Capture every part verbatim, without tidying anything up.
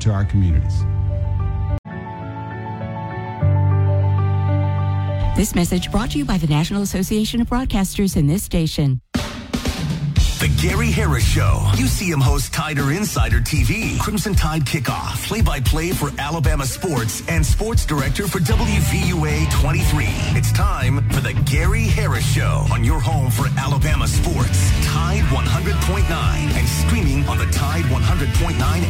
to our communities. This message brought to you by the National Association of Broadcasters and this station. The Gary Harris Show. U C M host Tider Insider T V. Crimson Tide Kickoff. Play-by-play for Alabama sports and sports director for W V U A twenty-three. It's time for the Gary Harris Show on your home for Alabama sports. Tide one hundred point nine and streaming on the Tide one hundred point nine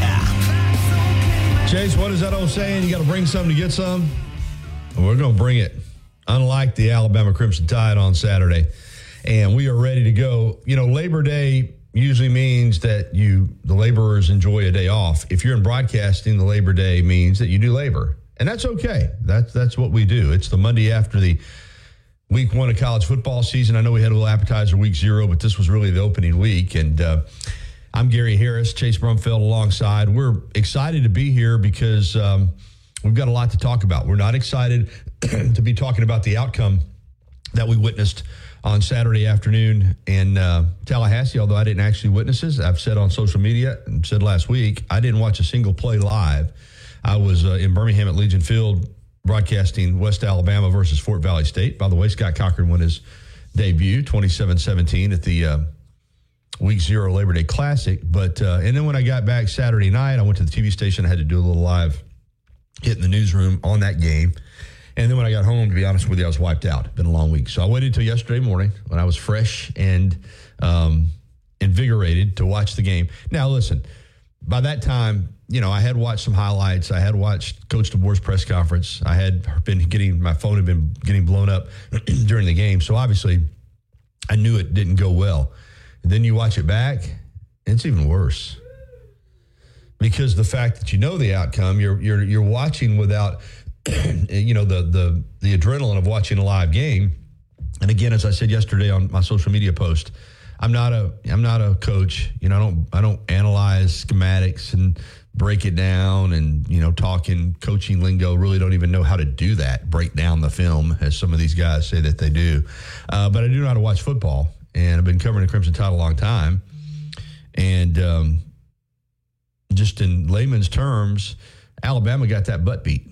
app. Chase, what is that old saying? You got to bring something to get some? Well, we're going to bring it. Unlike the Alabama Crimson Tide on Saturday. And we are ready to go. You know, Labor Day usually means that you, the laborers, enjoy a day off. If you're in broadcasting, the Labor Day means that you do labor. And that's okay. That's that's what we do. It's the Monday after the week one of college football season. I know we had a little appetizer week zero, but this was really the opening week. And uh, I'm Gary Harris, Chase Brumfield alongside. We're excited to be here because um, we've got a lot to talk about. We're not excited to be talking about the outcome that we witnessed on Saturday afternoon in uh, Tallahassee, although I didn't actually witness it. I've said on social media and said last week, I didn't watch a single play live. I was uh, in Birmingham at Legion Field broadcasting West Alabama versus Fort Valley State. By the way, Scott Cochran won his debut, twenty-seven seventeen, at the uh, Week Zero Labor Day Classic. But uh, and then when I got back Saturday night, I went to the T V station. I had to do a little live hit in the newsroom on that game. And then when I got home, to be honest with you, I was wiped out. It's been a long week. So I waited until yesterday morning when I was fresh and um, invigorated to watch the game. Now, listen, by that time, you know, I had watched some highlights. I had watched Coach DeBoer's press conference. I had been getting, my phone had been getting blown up during the game. So obviously, I knew it didn't go well. And then you watch it back, and it's even worse. Because the fact that you know the outcome, you're you're you're watching without, you know, the the the adrenaline of watching a live game. And again, as I said yesterday on my social media post, I'm not a I'm not a coach. You know, I don't I don't analyze schematics and break it down and, you know, talk in coaching lingo. Really don't even know how to do that. Break down the film, as some of these guys say that they do. Uh, but I do know how to watch football, and I've been covering the Crimson Tide a long time. And um, just in layman's terms, Alabama got that butt beat.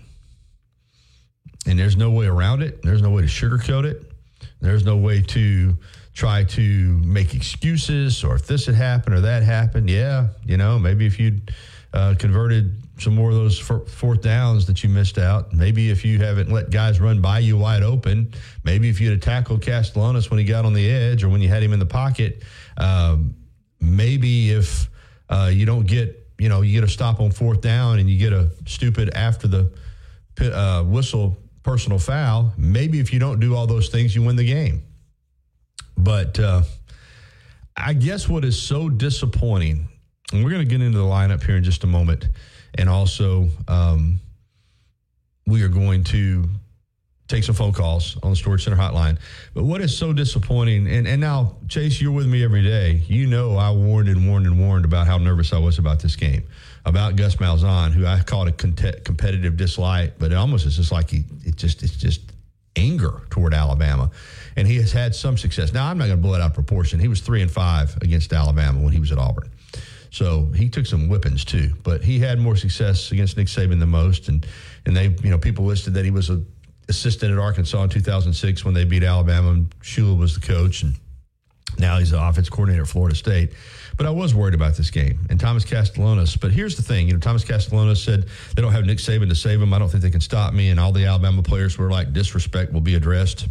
And there's no way around it. There's no way to sugarcoat it. There's no way to try to make excuses, or if this had happened or that happened. Yeah, you know, maybe if you'd uh, converted some more of those fourth downs that you missed out, maybe if you haven't let guys run by you wide open, maybe if you'd have tackled Castellanos when he got on the edge or when you had him in the pocket, um, maybe if uh, you don't get, you know, you get a stop on fourth down and you get a stupid after the uh, whistle personal foul, maybe if you don't do all those things, you win the game. But uh, I guess what is so disappointing, and we're going to get into the lineup here in just a moment, and also um, we are going to take some phone calls on the Storage Center hotline. But what is so disappointing, and, and now, Chase, you're with me every day. You know I warned and warned and warned about how nervous I was about this game, about Gus Malzahn, who I called a cont- competitive dislike, but it almost is just like he, it just it's just anger toward Alabama. And he has had some success. Now, I'm not going to blow it out of proportion. He was three and five against Alabama when he was at Auburn. So he took some whippings too, but he had more success against Nick Saban than most. And, and they, you know, people listed that he was a assistant at Arkansas in two thousand six when they beat Alabama, and Shula was the coach, and now he's the offense coordinator at Florida State. But I was worried about this game, and Thomas Castellanos. But here's the thing, you know, Thomas Castellanos said they don't have Nick Saban to save him. I don't think they can stop me, and all the Alabama players were like, disrespect will be addressed.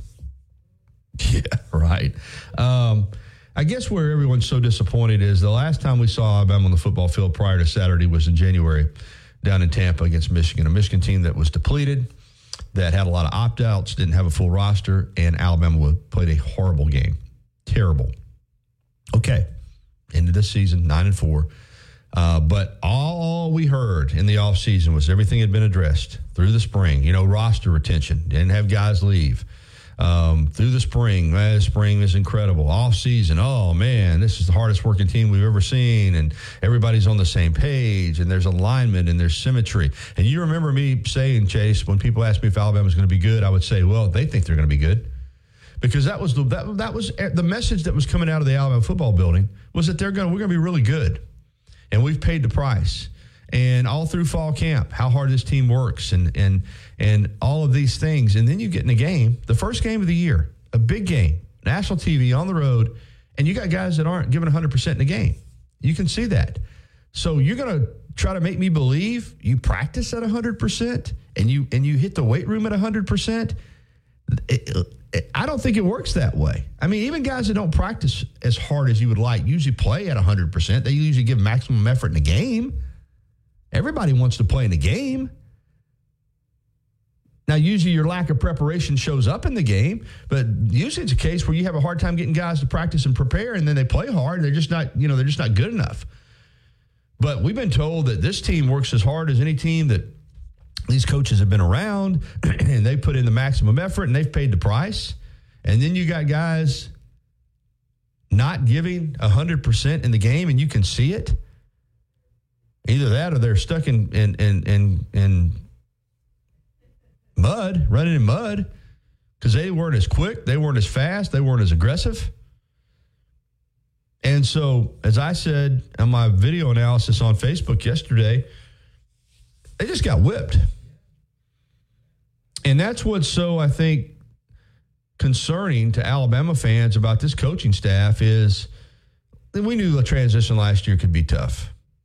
Yeah, right. Um, I guess where everyone's so disappointed is the last time we saw Alabama on the football field prior to Saturday was in January down in Tampa against Michigan, a Michigan team that was depleted, that had a lot of opt-outs, didn't have a full roster, and Alabama played a horrible game. Terrible. Okay, into this season, nine and four. Uh, but all we heard in the offseason was everything had been addressed through the spring. You know, roster retention, didn't have guys leave. Um, through the spring, man, the spring is incredible. Off season, oh man, this is the hardest working team we've ever seen, and everybody's on the same page, and there's alignment and there's symmetry. And you remember me saying, Chase, when people ask me if Alabama's going to be good, I would say, well, they think they're going to be good, because that was the that, that was the message that was coming out of the Alabama football building, was that they're going we're going to be really good, and we've paid the price. and all through fall camp, how hard this team works and and and all of these things. And then you get in a game, the first game of the year, a big game, national T V on the road, and you got guys that aren't giving one hundred percent in the game. You can see that. So you're going to try to make me believe you practice at one hundred percent and you and you hit the weight room at one hundred percent? It, it, I don't think it works that way. I mean, even guys that don't practice as hard as you would like usually play at one hundred percent. They usually give maximum effort in the game. Everybody wants to play in the game. Now, usually your lack of preparation shows up in the game, but usually it's a case where you have a hard time getting guys to practice and prepare, and then they play hard. They're just not, you know, they're just not good enough. But we've been told that this team works as hard as any team that these coaches have been around, and they put in the maximum effort, and they've paid the price. And then you got guys not giving one hundred percent in the game, and you can see it. Either that or they're stuck in in in in, in mud, running in mud, because they weren't as quick, they weren't as fast, they weren't as aggressive. And so, as I said on my video analysis on Facebook yesterday, they just got whipped. And that's what's so, I think, concerning to Alabama fans about this coaching staff is we knew the transition last year could be tough.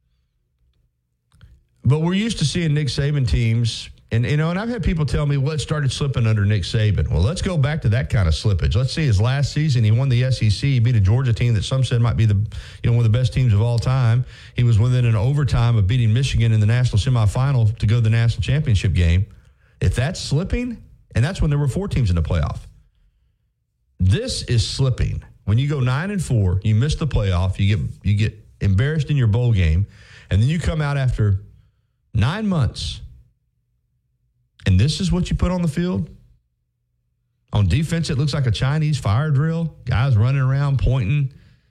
But we're used to seeing Nick Saban teams, and you know, and I've had people tell me, well, it started slipping under Nick Saban. Well, let's go back to that kind of slippage. Let's see, his last season, he won the S E C. He beat a Georgia team that some said might be the, you know, one of the best teams of all time. He was within an overtime of beating Michigan in the national semifinal to go to the national championship game. If that's slipping, and that's when there were four teams in the playoff. This is slipping. When you go nine and four, you miss the playoff, you get you get embarrassed in your bowl game, and then you come out after nine months, and this is what you put on the field? On defense, it looks like a Chinese fire drill. Guys running around, pointing.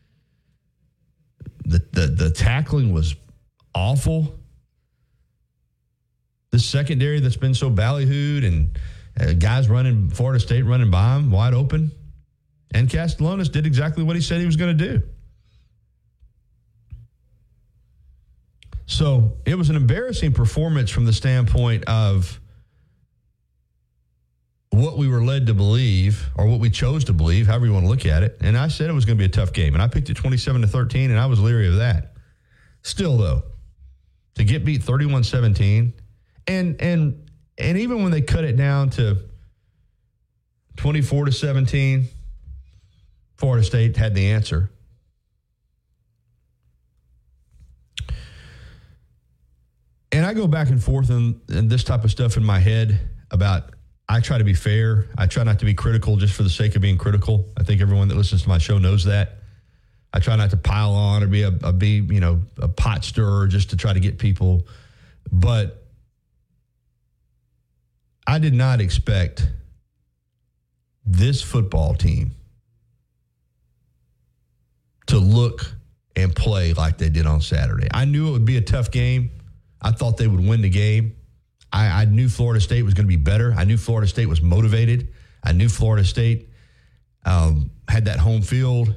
The, the, the tackling was awful. The secondary that's been so ballyhooed, and uh, guys running, Florida State running by him, wide open. And Castellanos did exactly what he said he was going to do. So it was an embarrassing performance from the standpoint of what we were led to believe, or what we chose to believe, however you want to look at it. And I said it was going to be a tough game, and I picked it twenty-seven to thirteen, and I was leery of that. Still, though, to get beat thirty-one seventeen, and and and even when they cut it down to twenty-four to seventeen, Florida State had the answer. And I go back and forth in, in this type of stuff in my head about, I try to be fair. I try not to be critical just for the sake of being critical. I think everyone that listens to my show knows that. I try not to pile on or be a, a be, you know, a pot stirrer just to try to get people. But I did not expect this football team to look and play like they did on Saturday. I knew it would be a tough game. I thought they would win the game. I, I knew Florida State was going to be better. I knew Florida State was motivated. I knew Florida State um, had that home field.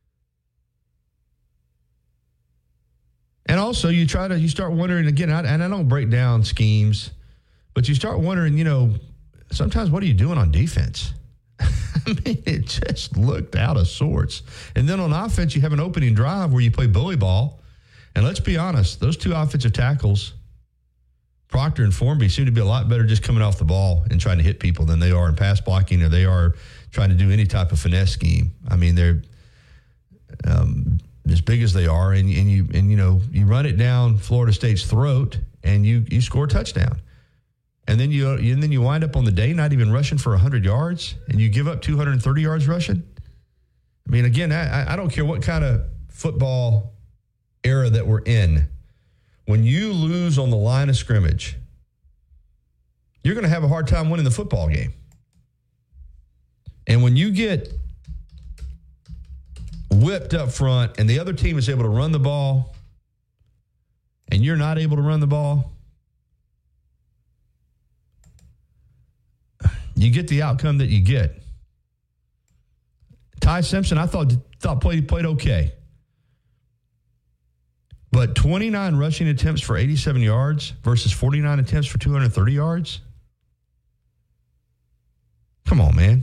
And also, you try to, you start wondering, again, I, and I don't break down schemes, but you start wondering, you know, sometimes what are you doing on defense? I mean, it just looked out of sorts. And then on offense, you have an opening drive where you play bully ball. And let's be honest, those two offensive tackles, Proctor and Formby, seem to be a lot better just coming off the ball and trying to hit people than they are in pass blocking, or they are trying to do any type of finesse scheme. I mean, they're um, as big as they are, and, and you and you know you run it down Florida State's throat, and you you score a touchdown, and then you and then you wind up on the day not even rushing for one hundred yards, and you give up two hundred thirty yards rushing. I mean, again, I, I don't care what kind of football era that we're in. When you lose on the line of scrimmage, you're going to have a hard time winning the football game. And when you get whipped up front and the other team is able to run the ball and you're not able to run the ball, you get the outcome that you get. Ty Simpson, I thought thought played played okay. But twenty-nine rushing attempts for eighty-seven yards versus forty-nine attempts for two hundred thirty yards? Come on, man.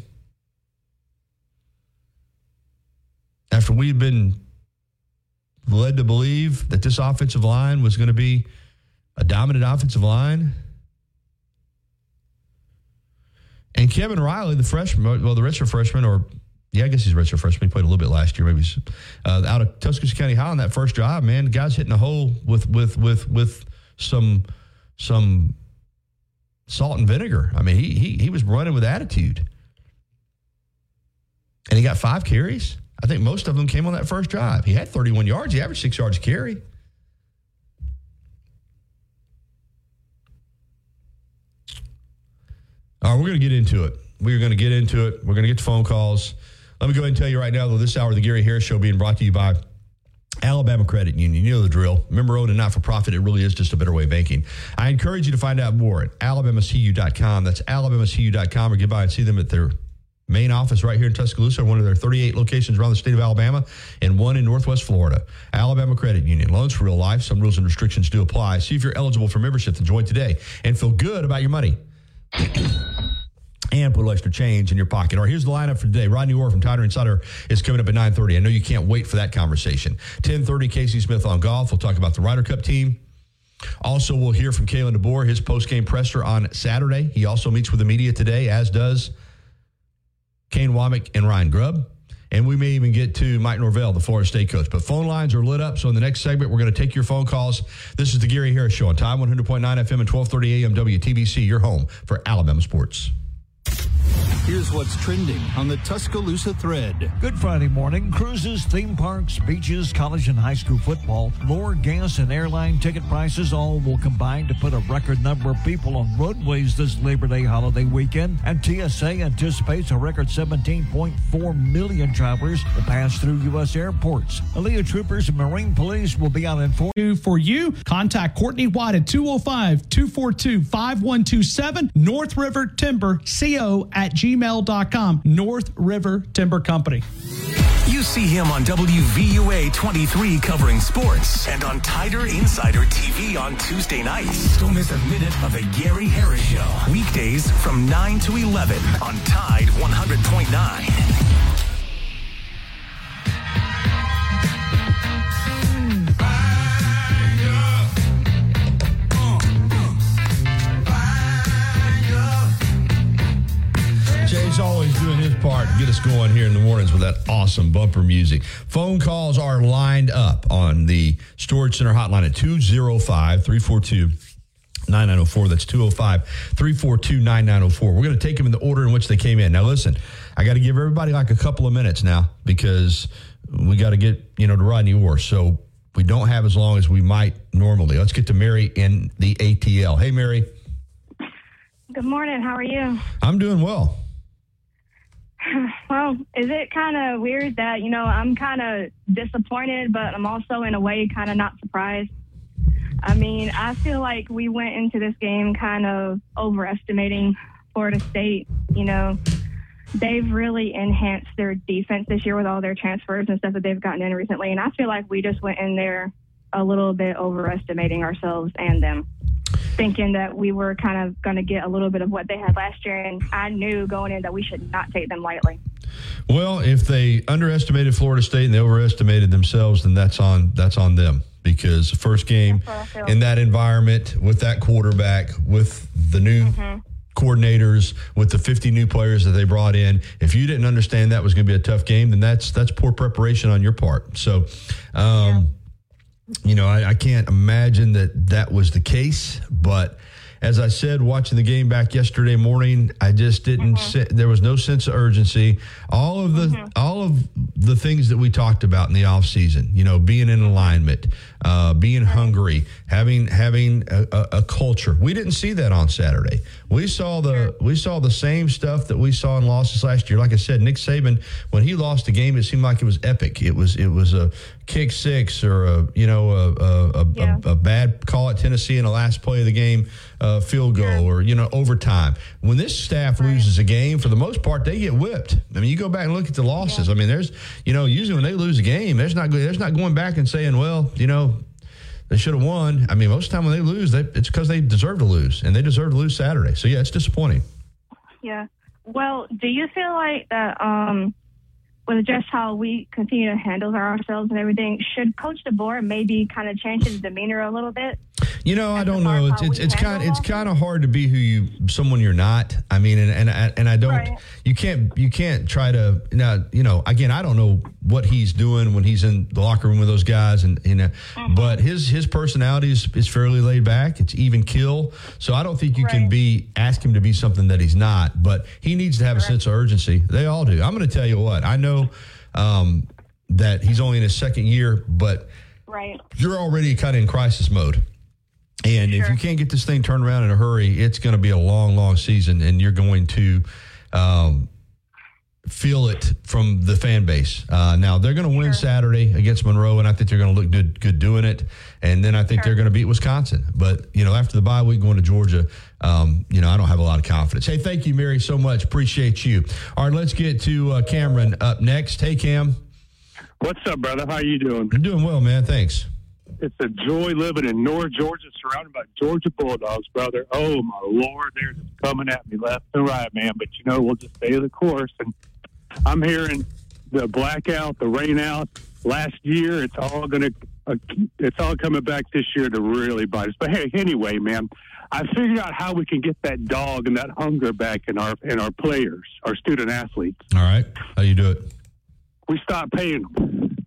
After we've been led to believe that this offensive line was going to be a dominant offensive line. And Kevin Riley, the freshman, well, the redshirt freshman, or yeah, I guess he's a redshirt freshman. He played a little bit last year, maybe uh, out of Tuscaloosa County High on that first drive. Man, the guy's hitting a hole with with with with some some salt and vinegar. I mean, he he he was running with attitude, and he got five carries. I think most of them came on that first drive. He had thirty-one yards. He averaged six yards a carry. All right, we're going to get into it. We're going to get into it. We're going to get to phone calls. Let me go ahead and tell you right now, though, this hour of the Gary Harris Show being brought to you by Alabama Credit Union. You know the drill. Member owned and not-for-profit. It really is just a better way of banking. I encourage you to find out more at alabama c u dot com. That's alabama c u dot com, or get by and see them at their main office right here in Tuscaloosa, one of their thirty-eight locations around the state of Alabama, and one in Northwest Florida. Alabama Credit Union. Loans for real life. Some rules and restrictions do apply. See if you're eligible for membership and join today and feel good about your money. And put a little extra change in your pocket. All right, here's the lineup for today. Rodney Orr from Tider Insider is coming up at nine thirty. I know you can't wait for that conversation. ten thirty, Casey Smith on golf. We'll talk about the Ryder Cup team. Also, we'll hear from Kalen DeBoer, his post-game presser on Saturday. He also meets with the media today, as does Kane Womack and Ryan Grubb. And we may even get to Mike Norvell, the Florida State coach. But phone lines are lit up, so in the next segment, we're going to take your phone calls. This is the Gary Harris Show on Time one hundred point nine F M and twelve thirty A M W T B C, your home for Alabama sports. Here's what's trending on the Tuscaloosa Thread. Good Friday morning. Cruises, theme parks, beaches, college and high school football, lower gas and airline ticket prices all will combine to put a record number of people on roadways this Labor Day holiday weekend. And T S A anticipates a record seventeen point four million travelers will pass through U S airports. Aaliyah troopers and Marine Police will be out in for For you, contact Courtney White at two oh five, two four two, five one two seven, North River Timber Co at gmail dot com. North River Timber Company. You see him on W V U A twenty-three covering sports and on Tider Insider T V on Tuesday nights. Don't miss a minute of the Gary Harris Show. Weekdays from nine to eleven on Tide one hundred point nine. Jay's always doing his part to get us going here in the mornings with that awesome bumper music. Phone calls are lined up on the Storage Center hotline at two oh five, three four two, nine nine oh four. That's two oh five, three four two, nine nine oh four. We're going to take them in the order in which they came in. Now, listen, I got to give everybody like a couple of minutes now because we got to get, you know, to Rodney Orr. So we don't have as long as we might normally. Let's get to Mary in the A T L. Hey, Mary. Good morning. How are you? I'm doing well. Well, is it kind of weird that, you know, I'm kind of disappointed, but I'm also in a way kind of not surprised? I mean, I feel like we went into this game kind of overestimating Florida State. You know, they've really enhanced their defense this year with all their transfers and stuff that they've gotten in recently. And I feel like we just went in there a little bit overestimating ourselves and them, thinking that we were kind of going to get a little bit of what they had last year. And I knew going in that we should not take them lightly. Well, if they underestimated Florida State and they overestimated themselves, then that's on that's on them. Because the first game in that environment, with that quarterback, with the new mm-hmm. coordinators, with the fifty new players that they brought in, if you didn't understand that was going to be a tough game, then that's that's poor preparation on your part. So, um, yeah. you know, I, I can't imagine that that was the case. But as I said, watching the game back yesterday morning, I just didn't. Mm-hmm. Se- there was no sense of urgency. All of the mm-hmm. all of the things that we talked about in the off season, you know, being in alignment, uh, being right. hungry, having having a, a, a culture. We didn't see that on Saturday. We saw the sure. we saw the same stuff that we saw in losses last year. Like I said, Nick Saban, when he lost a game, it seemed like it was epic. It was it was a kick six or a you know a a, a, yeah. a, a bad call at Tennessee in the last play of the game. Uh, field goal or, you know, overtime. When this staff right. loses a game, for the most part, they get whipped. I mean, you go back and look at the losses. Yeah. I mean, there's, you know, usually when they lose a game, there's not there's not going back and saying, well, you know, They should have won. I mean, most of the time when they lose, they, it's because they deserve to lose, and they deserve to lose Saturday. So, yeah, it's disappointing. Yeah. Well, do you feel like that um, with just how we continue to handle ourselves and everything, should Coach DeBoer maybe kind of change his demeanor a little bit? You know, I don't know. It's it's, it's kind it's kind of hard to be who you someone you're not. I mean, and and I, and I don't. Right. You can't you can't try to now. You know, again, I don't know what he's doing when he's in the locker room with those guys, and you know, mm-hmm. but his his personality is, is fairly laid back. It's even keel. So I don't think you right. can be ask him to be something that he's not. But he needs to have right. a sense of urgency. They all do. I'm going to tell you what. I know um, that he's only in his second year, but right. you're already kind of in crisis mode. And sure. if you can't get this thing turned around in a hurry, it's going to be a long, long season, and you're going to um, feel it from the fan base. Uh, now, they're going to win sure. Saturday against Monroe, and I think they're going to look good, good doing it. And then I think sure. they're going to beat Wisconsin. But, you know, after the bye week going to Georgia, um, you know, I don't have a lot of confidence. Hey, thank you, Mary, so much. Appreciate you. All right, let's get to uh, Cameron up next. Hey, Cam. What's up, brother? How you doing? I'm doing well, man. Thanks. It's a joy living in North Georgia, surrounded by Georgia Bulldogs, brother. Oh, my Lord, they're just coming at me left and right, man. But, you know, we'll just stay the course. And I'm hearing the blackout, the rain out last year. It's all going to uh, – it's all coming back this year to really bite us. But, hey, anyway, man, I figured out how we can get that dog and that hunger back in our in our players, our student athletes. All right. How do you do it? We stop paying them.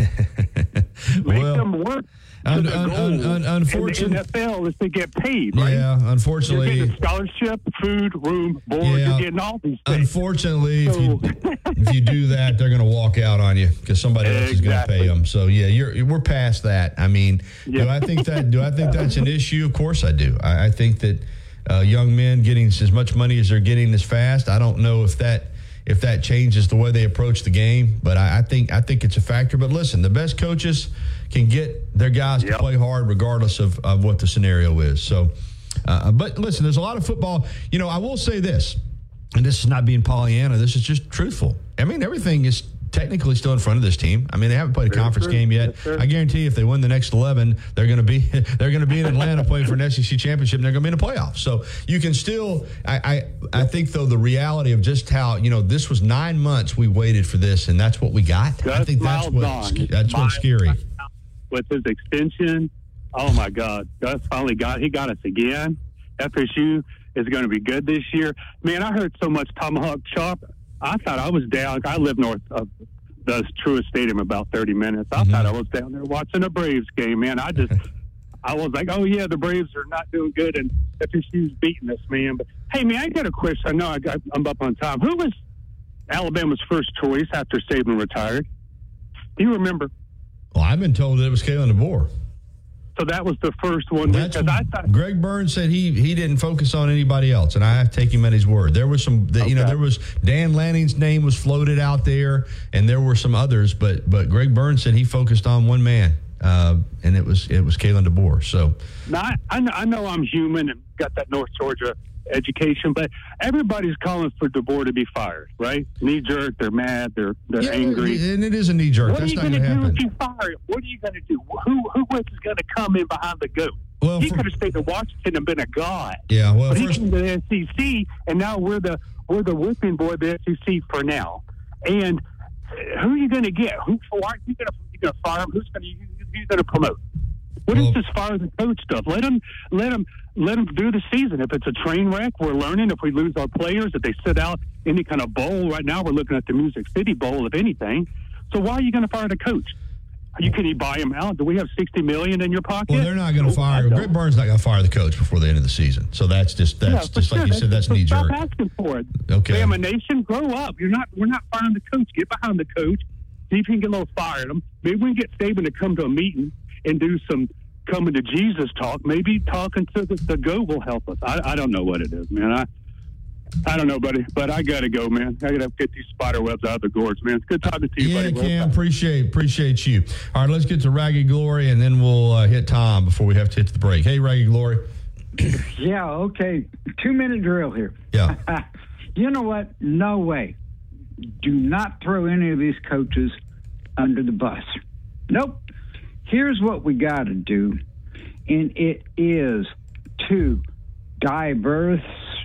Make well, them work. Un, un, un, un, unfortunately, in the N F L is to get paid, right? Yeah, unfortunately. You're getting scholarship, food, room, board. Yeah, you're getting all these things. Unfortunately, so, if, you, if you do that, they're going to walk out on you because somebody else exactly. is going to pay them. So, yeah, you're we're past that. I mean, yeah. do I think that? Do I think that's an issue? Of course I do. I, I think that uh, young men getting as much money as they're getting this fast, I don't know if that if that changes the way they approach the game. But I, I think I think it's a factor. But listen, the best coaches can get their guys yep. to play hard regardless of, of what the scenario is. So, uh, but listen, there's a lot of football. You know, I will say this, and this is not being Pollyanna. This is just truthful. I mean, everything is technically still in front of this team. I mean, they haven't played a Very conference true. game yet. Yes, I guarantee you if they win the next eleven, they're going to be they're going to be in Atlanta playing for an S E C championship, and they're going to be in the playoffs. So you can still I, I I think though the reality of just how, you know, this was nine months we waited for this, and that's what we got. Gus I think that's what on. that's what's scary. With his extension, oh my God, Gus finally got he got us again. F S U is going to be good this year. Man, I heard so much tomahawk chop. I thought I was down. I live north of the Truist Stadium, about thirty minutes. I mm-hmm. thought I was down there watching a Braves game, man. I just, I was like, oh, yeah, the Braves are not doing good, and F S U's beating us, man. But, hey, man, I got a question. I know I got, I'm up on time. Who was Alabama's first choice after Saban retired? Do you remember? Well, I've been told that it was Kalen DeBoer. So that was the first one. That's I thought Greg Burns said he he didn't focus on anybody else, and I have to take him at his word. There was some, the, okay. you know, there was Dan Lanning's name was floated out there, and there were some others, but but Greg Burns said he focused on one man, uh, and it was it was Kalen DeBoer. So now I, I know, I know I'm human and got that North Georgia education, but everybody's calling for DeBoer to be fired, right? Knee jerk, they're mad, they're they're yeah, angry, and it is a knee jerk. What That's are you going to do if you fire him? What are you going to do? Who who else is going to come in behind the goat? Well, he could have stayed in Washington and been a god. Yeah, well, but he first, came to the S E C, and now we're the we're the whipping boy of the S E C for now. And who are you going to get? Who are you going to you going to fire him? Who's going to who's going to promote? What well, is this fire the coach stuff? Let them, let them, let them do the season. If it's a train wreck, we're learning. If we lose our players, if they sit out any kind of bowl, right now we're looking at the Music City Bowl, if anything. So why are you going to fire the coach? You can you buy him out? Do we have sixty million in your pocket? Well, they're not going to fire. Greg Burns not going to fire the coach before the end of the season. So that's just that's yeah, just sure. like you said. That's knee jerk. Stop asking for it. Okay. Bama Nation, grow up. You're not. We're not firing the coach. Get behind the coach. See if you can get a little fired him. Maybe we can get Saban to come to a meeting and do some coming to Jesus talk. Maybe talking to the, the goat will help us. I, I don't know what it is, man. I I don't know, buddy, but I got to go, man. I got to get these spider webs out of the gourds, man. It's good talking to you, yeah, buddy. Yeah, Cam, appreciate, appreciate you. All right, let's get to Raggy Glory, and then we'll uh, hit Tom before we have to hit the break. Hey, Raggy Glory. Yeah, okay. Two-minute drill here. Yeah. You know what? No way. Do not throw any of these coaches under the bus. Nope. Here's what we got to do. and it is to diversify.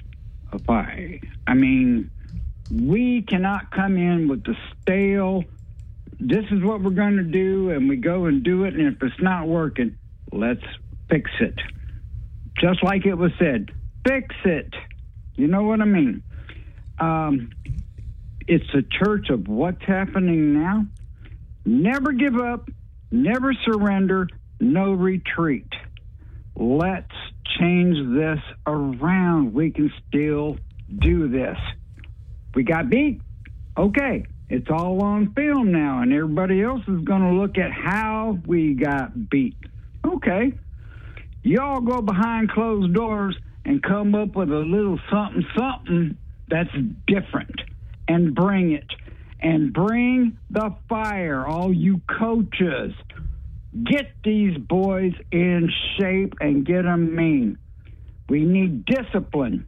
I mean, we cannot come in with the stale, this is what we're going to do, and we go and do it, and if it's not working, let's fix it. Just like it was said, fix it. You know what I mean? Um, it's a church of what's happening now. Never give up, never surrender, no retreat. Let's change this around. We can still do this. We got beat. Okay, it's all on film now, and everybody else is going to look at how we got beat. Okay, y'all go behind closed doors and come up with a little something, something that's different, and bring it. And bring the fire, all you coaches. Get these boys in shape and get them mean. We need discipline.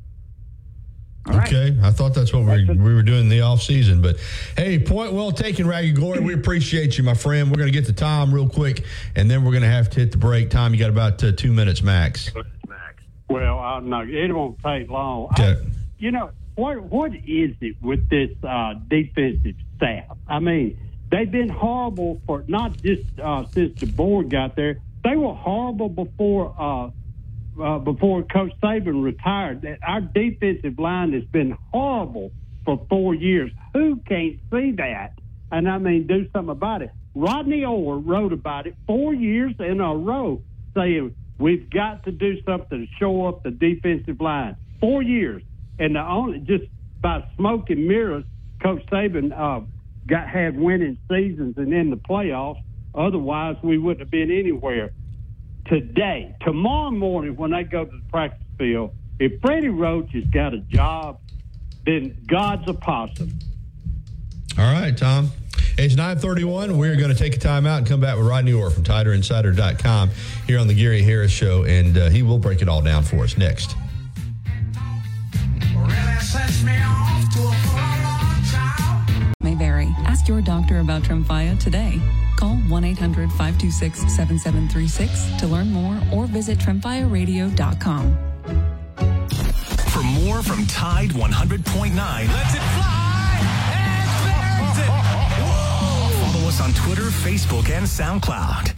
All okay, right. I thought that's what we, we were doing in the offseason. But, hey, point well taken, Raggy Glory. We appreciate you, my friend. We're going to get to Tom real quick, and then we're going to have to hit the break. Tom, you got about uh, two minutes max. Well, I'm not, it won't take long. Okay. I, you know, what what is it with this uh, defensive staff? I mean, they've been horrible for not just uh, since the board got there. They were horrible before uh, uh, before Coach Saban retired. Our defensive line has been horrible for four years. Who can't see that? And, I mean, do something about it. Rodney Orr wrote about it four years in a row, saying we've got to do something to shore up the defensive line. Four years. And the only, just by smoke and mirrors, Coach Saban uh, got had winning seasons and in the playoffs. Otherwise, we wouldn't have been anywhere. Today, tomorrow morning, when they go to the practice field, if Freddie Roach has got a job, then God's a possum. All right, Tom. It's nine thirty-one. We're going to take a time out and come back with Rodney Orr from Tider Insider dot com here on the Gary Harris Show, and uh, he will break it all down for us next. May vary. Ask your doctor about Tremfya today. Call one eight hundred five two six seven seven three six to learn more or visit Tremfya radio dot com. For more from Tide one hundred point nine, let's it fly and it. Whoa. Follow us on Twitter, Facebook, and SoundCloud.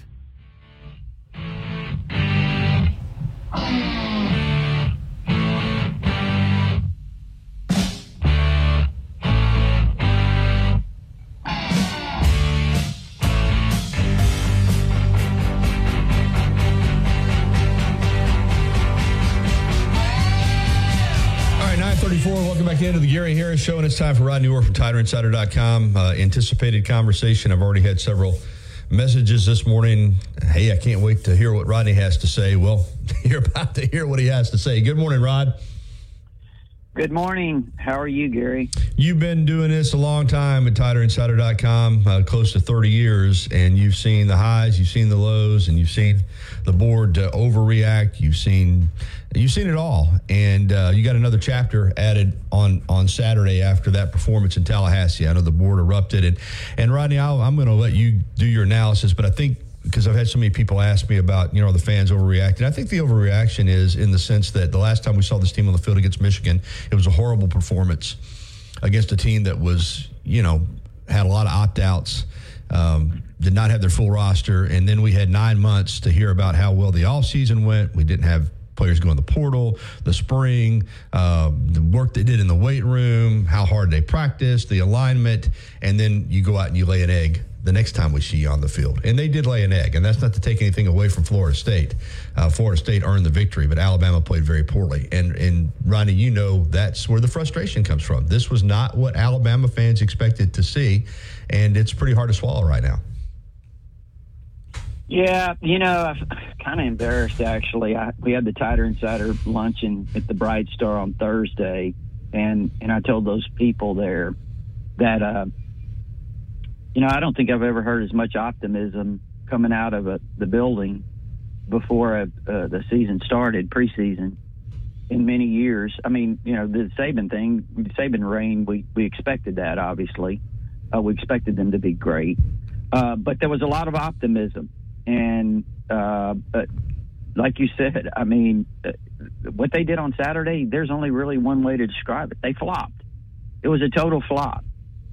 Welcome back into the Gary Harris Show, and it's time for Rodney Orr from Tider Insider dot com. Uh, anticipated conversation. I've already had several messages this morning. Hey, I can't wait to hear what Rodney has to say. Well, you're about to hear what he has to say. Good morning, Rod. Good morning. How are you, Gary? You've been doing this a long time at Tider Insider dot com, uh, close to thirty years, and you've seen the highs, you've seen the lows, and you've seen the board uh, overreact. You've seen you've seen it all, and uh, you got another chapter added on on Saturday after that performance in Tallahassee. I know the board erupted, and and Rodney, I'll, I'm going to let you do your analysis, but I think, because I've had so many people ask me about, you know, the fans overreacting. I think the overreaction is in the sense that the last time we saw this team on the field against Michigan, it was a horrible performance against a team that was, you know, had a lot of opt-outs, um, did not have their full roster, and then we had nine months to hear about how well the offseason went. We didn't have players go in the portal, the spring, uh, the work they did in the weight room, how hard they practiced, the alignment, and then you go out and you lay an egg the next time we see you on the field. And they did lay an egg, and that's not to take anything away from Florida State. Uh, Florida State earned the victory, but Alabama played very poorly. And, and Ronnie, you know that's where the frustration comes from. This was not what Alabama fans expected to see, and it's pretty hard to swallow right now. Yeah, you know, I'm kind of embarrassed, actually. I, we had the Tider Insider luncheon at the Bright Star on Thursday, and, and I told those people there that, uh, you know, I don't think I've ever heard as much optimism coming out of a, the building before uh, the season started, preseason, in many years. I mean, you know, the Saban thing, the Saban reign, we, we expected that, obviously. Uh, we expected them to be great. Uh, but there was a lot of optimism. And uh, but like you said, I mean, uh, what they did on Saturday, there's only really one way to describe it. They flopped. It was a total flop.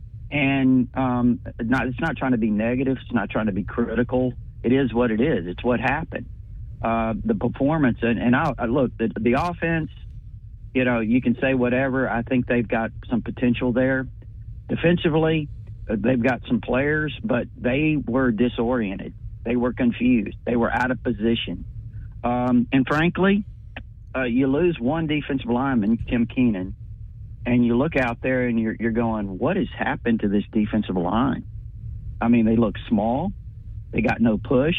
And um, not, it's not trying to be negative. It's not trying to be critical. It is what it is. It's what happened. Uh, the performance, and, and I, I look, the, the offense, you know, you can say whatever. I think they've got some potential there. Defensively, uh, they've got some players, but they were disoriented. They were confused. They were out of position. Um, and frankly, uh, you lose one defensive lineman, Tim Keenan, and you look out there and you're, you're going, what has happened to this defensive line? I mean, they look small. They got no push.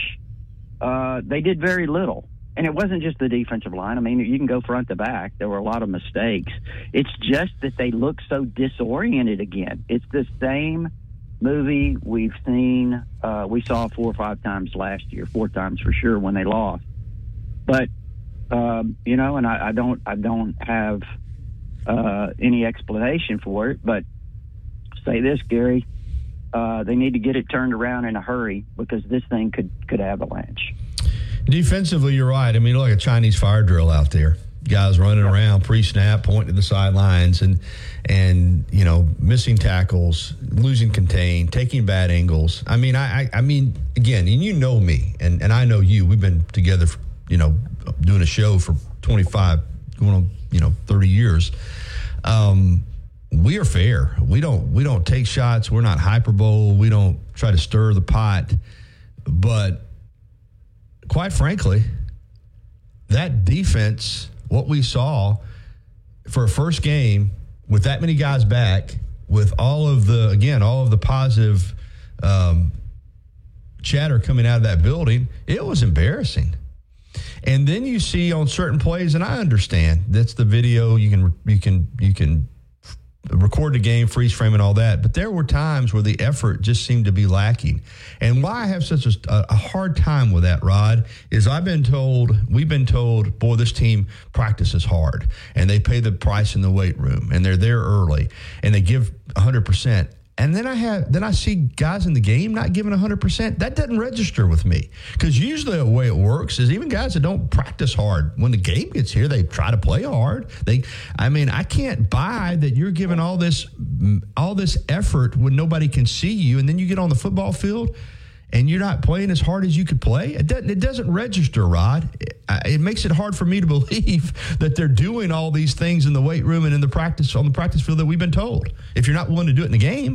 Uh, they did very little. And it wasn't just the defensive line. I mean, you can go front to back. There were a lot of mistakes. It's just that they look so disoriented again. It's the same movie we've seen, uh, we saw four or five times last year, four times for sure when they lost. But, um, you know, and I, I don't, I don't have uh, any explanation for it, but say this, Gary, uh, they need to get it turned around in a hurry because this thing could, could avalanche. Defensively, you're right. I mean, like a Chinese fire drill out there. Guys running around pre-snap, pointing to the sidelines, and and you know missing tackles, losing contain, taking bad angles. I mean, I I, I mean, again, and you know me, and, and I know you. We've been together, for, you know, doing a show for twenty-five, going on, you know, thirty years. Um, we are fair. We don't we don't take shots. We're not hyperbole. We don't try to stir the pot. But quite frankly, that defense, what we saw for a first game with that many guys back, with all of the, again, all of the positive um, chatter coming out of that building, it was embarrassing. And then you see on certain plays, and I understand that's the video, you can you can you can record the game, freeze frame and all that, but there were times where the effort just seemed to be lacking. And why I have such a, a hard time with that, Rod, is I've been told, we've been told, boy, this team practices hard, and they pay the price in the weight room, and they're there early, and they give one hundred percent. And then I have, then I see guys in the game not giving one hundred percent. That doesn't register with me, because usually the way it works is even guys that don't practice hard, when the game gets here, they try to play hard. They, I mean, I can't buy that you're giving all this, all this effort when nobody can see you, and then you get on the football field and you're not playing as hard as you could play. It doesn't, it doesn't register, Rod. It, it makes it hard for me to believe that they're doing all these things in the weight room and in the practice, on the practice field that we've been told, if you're not willing to do it in the game.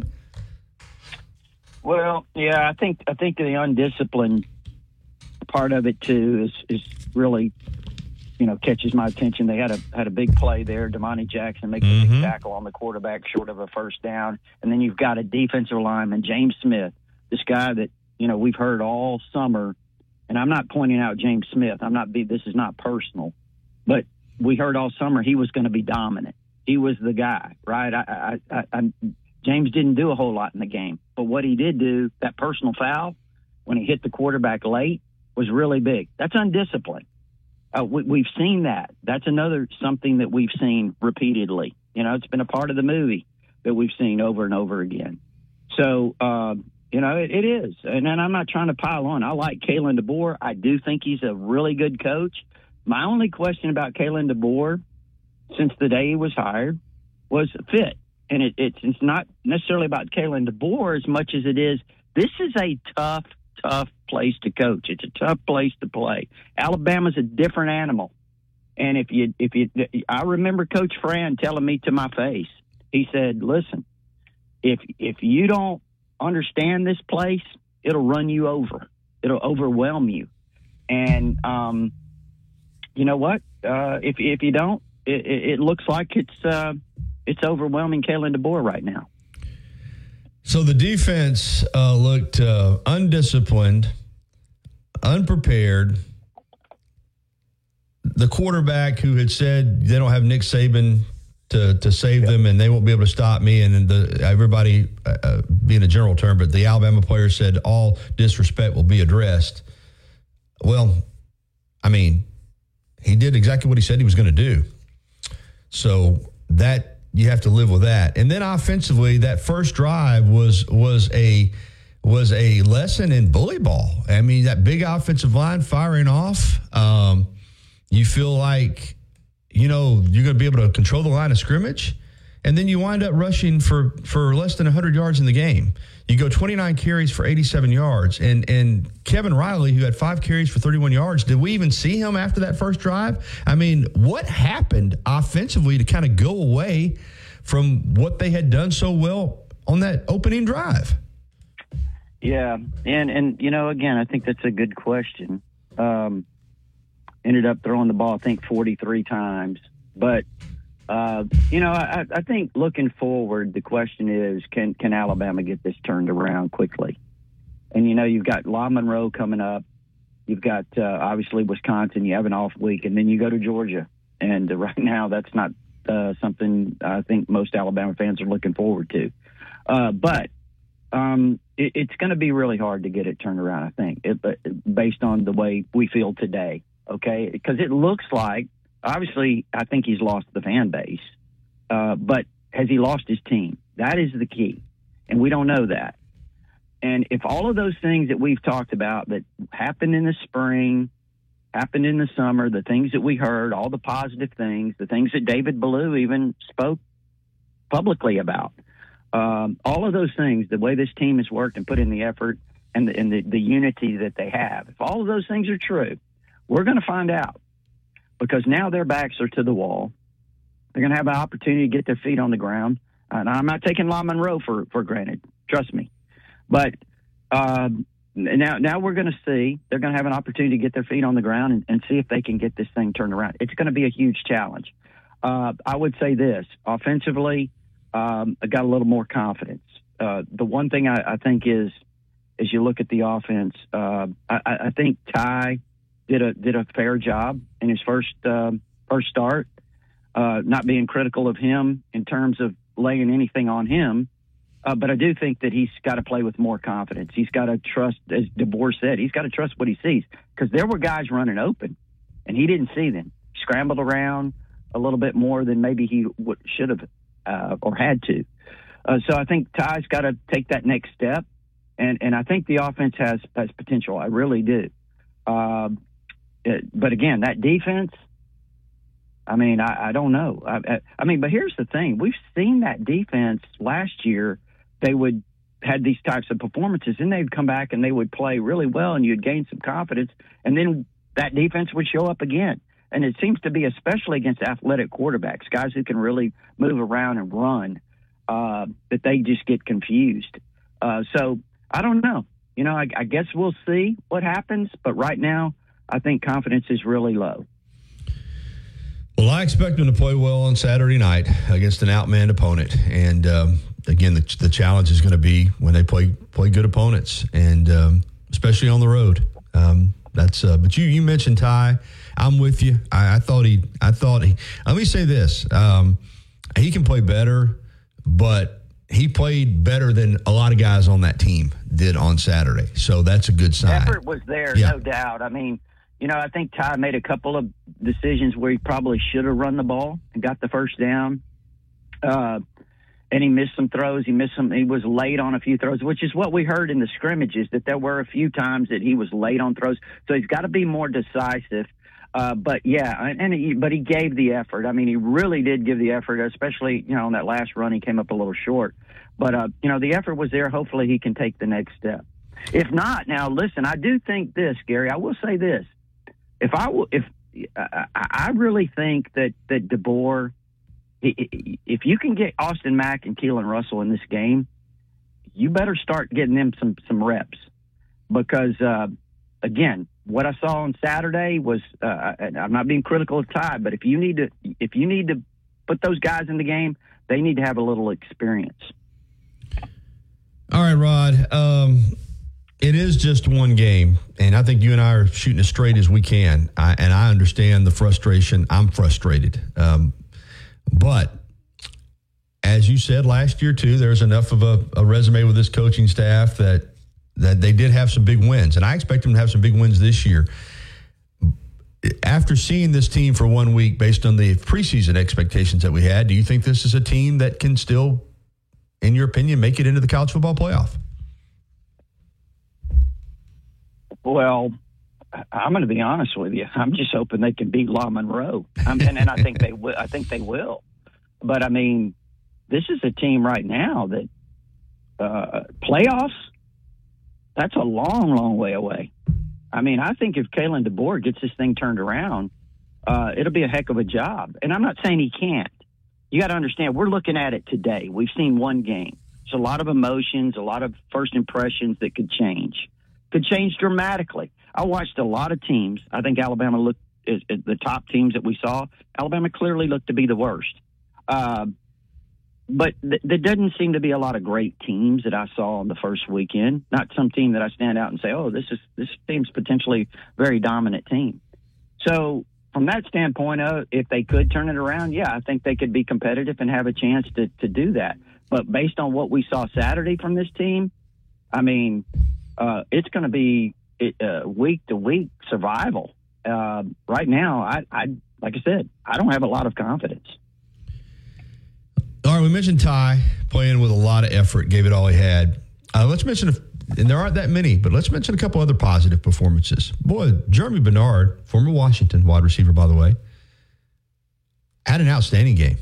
Well, yeah, I think I think the undisciplined part of it too is is really, you know, catches my attention. They had a had a big play there. Damani Jackson makes mm-hmm. a big tackle on the quarterback short of a first down, and then you've got a defensive lineman, James Smith, this guy that, you know, we've heard all summer, and I'm not pointing out James Smith. I'm not. Be, this is not personal, but we heard all summer he was going to be dominant. He was the guy, right? I, I, I, I James didn't do a whole lot in the game, but what he did do, that personal foul, when he hit the quarterback late, was really big. That's undisciplined. Uh, we, we've seen that. That's another something that we've seen repeatedly. You know, it's been a part of the movie that we've seen over and over again. So, uh, you know, it, it is. And, and I'm not trying to pile on. I like Kalen DeBoer. I do think he's a really good coach. My only question about Kalen DeBoer since the day he was hired was fit. And it, it's, it's not necessarily about Kalen DeBoer as much as it is, this is a tough, tough place to coach. It's a tough place to play. Alabama's a different animal. And if you, if you, I remember Coach Fran telling me to my face, he said, listen, if, if you don't understand this place, it'll run you over. It'll overwhelm you. And, um, you know what? Uh, if, if you don't, it, it looks like it's, uh, it's overwhelming Kalen DeBoer right now. So the defense uh, looked uh, undisciplined, unprepared. The quarterback who had said they don't have Nick Saban to to save yep. them and they won't be able to stop me, and the everybody, uh, being a general term, but the Alabama players said all disrespect will be addressed. Well, I mean, he did exactly what he said he was going to do. So that, you have to live with that. And then offensively, that first drive was was a was a lesson in bully ball. I mean, that big offensive line firing off. Um, you feel like, you know, you're going to be able to control the line of scrimmage, and then you wind up rushing for, for less than one hundred yards in the game. You go twenty-nine carries for eighty-seven yards, and and Kevin Riley, who had five carries for thirty-one yards, did we even see him after that first drive? I mean, what happened offensively to kind of go away from what they had done so well on that opening drive? Yeah, and, and you know, again, I think that's a good question. Um, ended up throwing the ball, I think, forty-three times. But, uh, you know, I, I think looking forward, the question is, can, can Alabama get this turned around quickly? And, you know, you've got La Monroe coming up. You've got, uh, obviously, Wisconsin. You have an off week, and then you go to Georgia. And uh, right now, that's not uh, something I think most Alabama fans are looking forward to. Uh, but um, it, it's going to be really hard to get it turned around, I think, it, based on the way we feel today, okay? Because it looks like, obviously, I think he's lost the fan base. Uh, but has he lost his team? That is the key, and we don't know that. And if all of those things that we've talked about that happened in the spring, happened in the summer, the things that we heard, all the positive things, the things that David Ballou even spoke publicly about, um, all of those things, the way this team has worked and put in the effort and the, and the, the unity that they have, if all of those things are true, we're going to find out, because now their backs are to the wall. They're going to have an opportunity to get their feet on the ground. And I'm not taking La Monroe for, for granted. Trust me. But um, now now we're going to see. They're going to have an opportunity to get their feet on the ground and, and see if they can get this thing turned around. It's going to be a huge challenge. Uh, I would say this. Offensively, um, I got a little more confidence. Uh, the one thing I, I think is, as you look at the offense, uh, I, I think Ty did a did a fair job in his first uh, first start. Uh, not being critical of him in terms of laying anything on him, uh, but I do think that he's got to play with more confidence. He's got to trust, as DeBoer said, he's got to trust what he sees, because there were guys running open, and he didn't see them. He scrambled around a little bit more than maybe he w- should have uh, or had to. Uh, so I think Ty's got to take that next step, and, and I think the offense has, has potential. I really do. Uh, it, but again, that defense, I mean, I, I don't know. I, I, I mean, but here's the thing. We've seen that defense last year. They would had these types of performances, and they'd come back and they would play really well, and you'd gain some confidence, and then that defense would show up again. And it seems to be, especially against athletic quarterbacks, guys who can really move around and run, uh, that they just get confused. Uh, so I don't know. You know, I, I guess we'll see what happens. But right now, I think confidence is really low. Well, I expect them to play well on Saturday night against an outmanned opponent. And, um, again, the, the challenge is going to be when they play play good opponents, and um, especially on the road. Um, that's. Uh, but you you mentioned Ty. I'm with you. I, I thought he. I thought he. Let me say this. Um, he can play better, but he played better than a lot of guys on that team did on Saturday. So that's a good sign. Effort was there, yeah. No doubt. I mean, you know, I think Ty made a couple of decisions where he probably should have run the ball and got the first down. Uh, and he missed some throws. He missed some. He was late on a few throws, which is what we heard in the scrimmages, that there were a few times that he was late on throws. So he's got to be more decisive. Uh, but yeah, and he, but he gave the effort. I mean, he really did give the effort, especially, you know, on that last run, he came up a little short. But, uh, you know, the effort was there. Hopefully he can take the next step. If not, now, listen, I do think this, Gary, I will say this. If I will, if I, I really think that, that DeBoer, if you can get Austin Mack and Keelan Russell in this game, you better start getting them some, some reps, because, uh, again, what I saw on Saturday was, uh, and I'm not being critical of Ty, but if you need to, if you need to put those guys in the game, they need to have a little experience. All right, Rod. Um, it is just one game, and I think you and I are shooting as straight as we can. I, and I understand the frustration. I'm frustrated. Um, but as you said last year too, there's enough of a, a resume with this coaching staff that that they did have some big wins, and I expect them to have some big wins this year. After seeing this team for one week, based on the preseason expectations that we had, do you think this is a team that can still, in your opinion, make it into the college football playoff? Well, I'm going to be honest with you. I'm just hoping they can beat La Monroe. I mean, and I think they will. I think they will. But I mean, this is a team right now that uh, playoffs. That's a long, long way away. I mean, I think if Kalen DeBoer gets this thing turned around, uh, it'll be a heck of a job. And I'm not saying he can't. You got to understand, we're looking at it today. We've seen one game. There's a lot of emotions, a lot of first impressions that could change. Could change dramatically. I watched a lot of teams. I think Alabama looked at, at the top teams that we saw. Alabama clearly looked to be the worst. Uh, but th- there doesn't seem to be a lot of great teams that I saw on the first weekend. Not some team that I stand out and say, oh, this is this team's potentially a very dominant team. So from that standpoint, uh, if they could turn it around, yeah, I think they could be competitive and have a chance to, to do that. But based on what we saw Saturday from this team, I mean, uh, it's going to be uh, week-to-week survival. Uh, right now, I, I like I said, I don't have a lot of confidence. All right, we mentioned Ty playing with a lot of effort, gave it all he had. Uh, let's mention, a, and there aren't that many, but let's mention a couple other positive performances. Boy, Jeremy Bernard, former Washington wide receiver, by the way, had an outstanding game.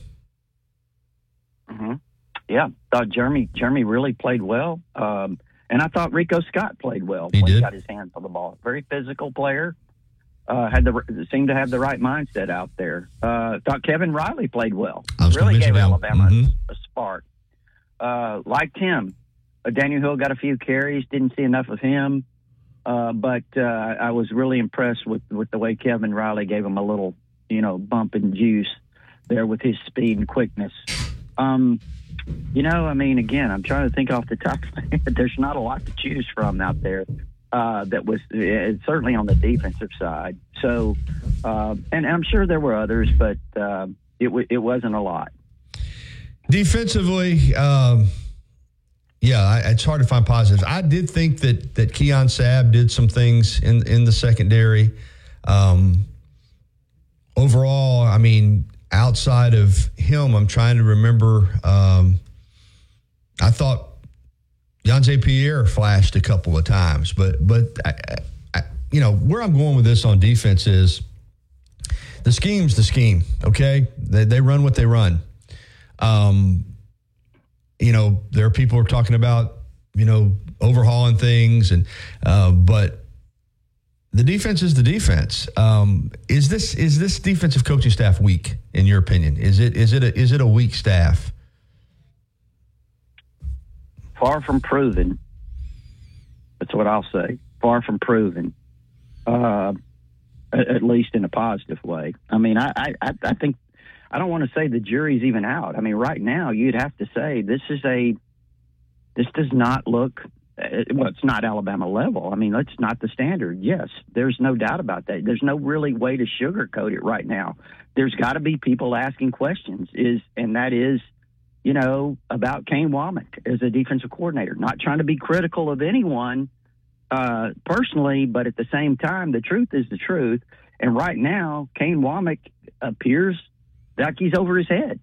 Mm-hmm. Yeah, thought Jeremy Jeremy really played well, um, and I thought Rico Scott played well he when did. he got his hands on the ball. Very physical player, uh, had the seemed to have the right mindset out there. Uh, thought Kevin Riley played well. Really gave Alabama mm-hmm. a spark. Uh, liked him. Uh, Daniel Hill got a few carries. Didn't see enough of him, uh, but uh, I was really impressed with with the way Kevin Riley gave him a little, you know, bump in juice there with his speed and quickness. Um, You know, I mean, again, I'm trying to think off the top of my head. There's not a lot to choose from out there uh, that was uh, certainly on the defensive side. So, uh, and I'm sure there were others, but uh, it, w- it wasn't a lot. Defensively, um, yeah, I, it's hard to find positives. I did think that that Keon Sabb did some things in, in the secondary. Um, overall, I mean, outside of him, I'm trying to remember. Um, I thought Yanze Pierre flashed a couple of times, but but I, I, you know where I'm going with this on defense is the scheme's the scheme. Okay, they they run what they run. Um, you know there are people who are talking about you know overhauling things, and uh, but. The defense is the defense. Um, is this is this defensive coaching staff weak in your opinion? Is it is it a, is it a weak staff? Far from proven. That's what I'll say. Far from proven. Uh, at, at least in a positive way. I mean, I, I, I think I don't want to say the jury's even out. I mean, right now you'd have to say this is a this does not look. Well, it's not Alabama level. I mean, that's not the standard. Yes, there's no doubt about that. There's no really way to sugarcoat it right now. There's got to be people asking questions, is and that is, you know, about Kane Womack as a defensive coordinator. Not trying to be critical of anyone uh, personally, but at the same time, the truth is the truth. And right now, Kane Womack appears like he's over his head.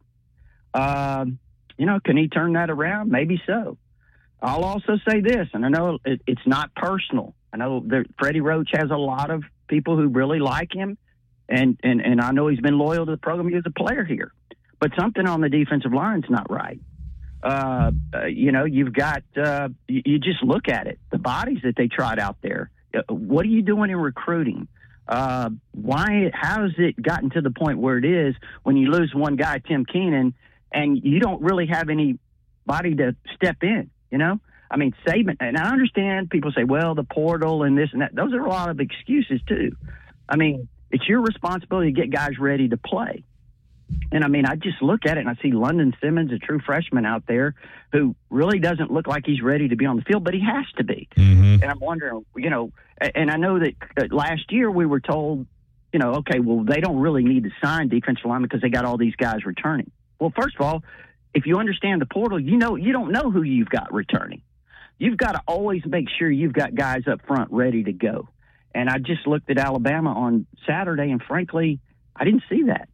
Um, you know, can he turn that around? Maybe so. I'll also say this, and I know it, it's not personal. I know that Freddie Roach has a lot of people who really like him, and, and, and I know he's been loyal to the program. He was a player here. But something on the defensive line's not right. Uh, uh, you know, you've got uh, – you, you just look at it, the bodies that they tried out there. Uh, what are you doing in recruiting? Uh, why? How has it gotten to the point where it is when you lose one guy, Tim Keenan, and you don't really have anybody to step in? You know, I mean, Saban, and I understand people say, well, the portal and this and that. Those are a lot of excuses, too. I mean, it's your responsibility to get guys ready to play. And, I mean, I just look at it and I see London Simmons, a true freshman out there, who really doesn't look like he's ready to be on the field, but he has to be. Mm-hmm. And I'm wondering, you know, and I know that last year we were told, you know, okay, well, they don't really need to sign defensive linemen because they got all these guys returning. Well, first of all, if you understand the portal, you know you don't know who you've got returning. You've got to always make sure you've got guys up front ready to go. And I just looked at Alabama on Saturday, and frankly, I didn't see that.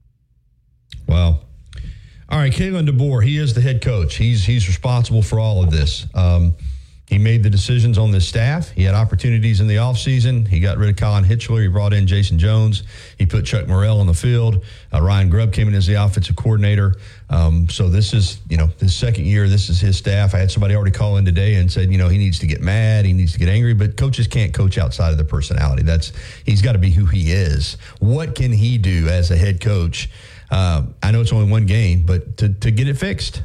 Wow. All right, Kalen DeBoer, he is the head coach. He's he's responsible for all of this. Um, He made the decisions on this staff. He had opportunities in the offseason. He got rid of Colin Hitchler. He brought in Jason Jones. He put Chuck Morrell on the field. Uh, Ryan Grubb came in as the offensive coordinator. Um, so this is, you know, this second year, this is his staff. I had somebody already call in today and said, you know, he needs to get mad. He needs to get angry. But coaches can't coach outside of their personality. That's he's got to be who he is. What can he do as a head coach? Uh, I know it's only one game, but to, to get it fixed?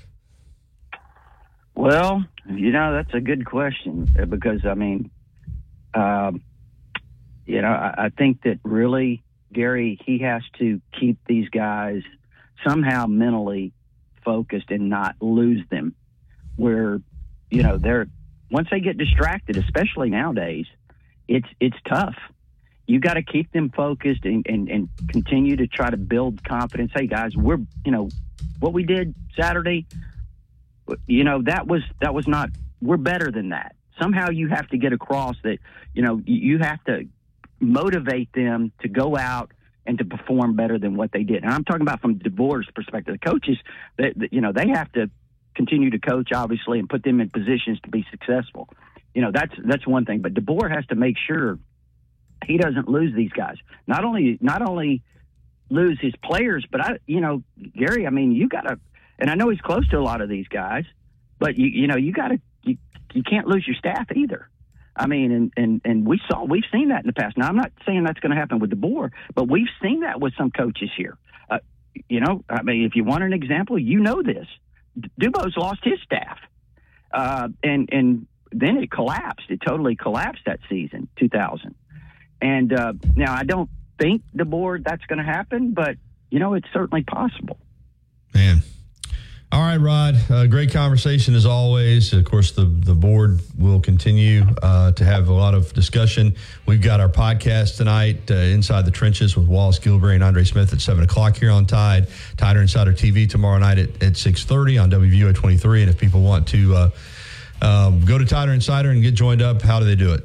Well, you know, that's a good question because, I mean, um, you know, I, I think that really, Gary, he has to keep these guys somehow mentally focused and not lose them where, you know, they're once they get distracted, especially nowadays, it's it's tough. You got to keep them focused and, and, and continue to try to build confidence. Hey, guys, we're, you know, what we did Saturday, you know, that was that was not, we're better than that. Somehow you have to get across that, you know, you have to motivate them to go out and to perform better than what they did. And I'm talking about from DeBoer's perspective. The coaches, that, you know, they have to continue to coach, obviously, and put them in positions to be successful. You know, that's that's one thing. But DeBoer has to make sure he doesn't lose these guys. Not only not only lose his players, but, I, you know, Gary, I mean, you got to, and I know he's close to a lot of these guys, but, you you know, you got to, you, you can't lose your staff either. I mean, and, and, and we saw, we've seen that in the past. Now, I'm not saying that's going to happen with DeBoer, but we've seen that with some coaches here. Uh, you know, I mean, if you want an example, you know this. Dubo's lost his staff. Uh, and, and then it collapsed. It totally collapsed that season, two thousand. And uh, now I don't think DeBoer that's going to happen, but, you know, it's certainly possible. Man. All right, Rod, uh, great conversation as always. Of course, the, the board will continue uh, to have a lot of discussion. We've got our podcast tonight, uh, Inside the Trenches with Wallace Gilberry and Andre Smith at seven o'clock here on Tide. Tider Insider T V tomorrow night at, at six thirty on W V U A twenty-three. And if people want to uh, um, go to Tider Insider and get joined up, how do they do it?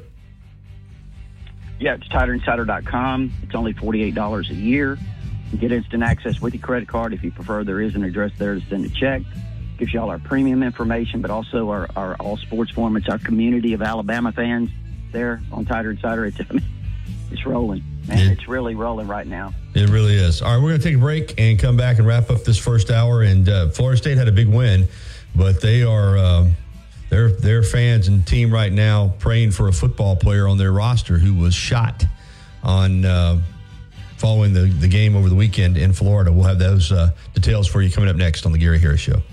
Yeah, it's tider insider dot com. It's only forty-eight dollars a year. You get instant access with your credit card. If you prefer, there is an address there to send a check. Gives you all our premium information, but also our, our all sports forum. It's our community of Alabama fans there on Tider Insider. It's, it's rolling, man. It, it's really rolling right now. It really is. All right, we're going to take a break and come back and wrap up this first hour. And uh, Florida State had a big win, but they are uh, their their fans and team right now praying for a football player on their roster who was shot on. Uh, following the, the game over the weekend in Florida. We'll have those uh, details for you coming up next on the Gary Harris Show.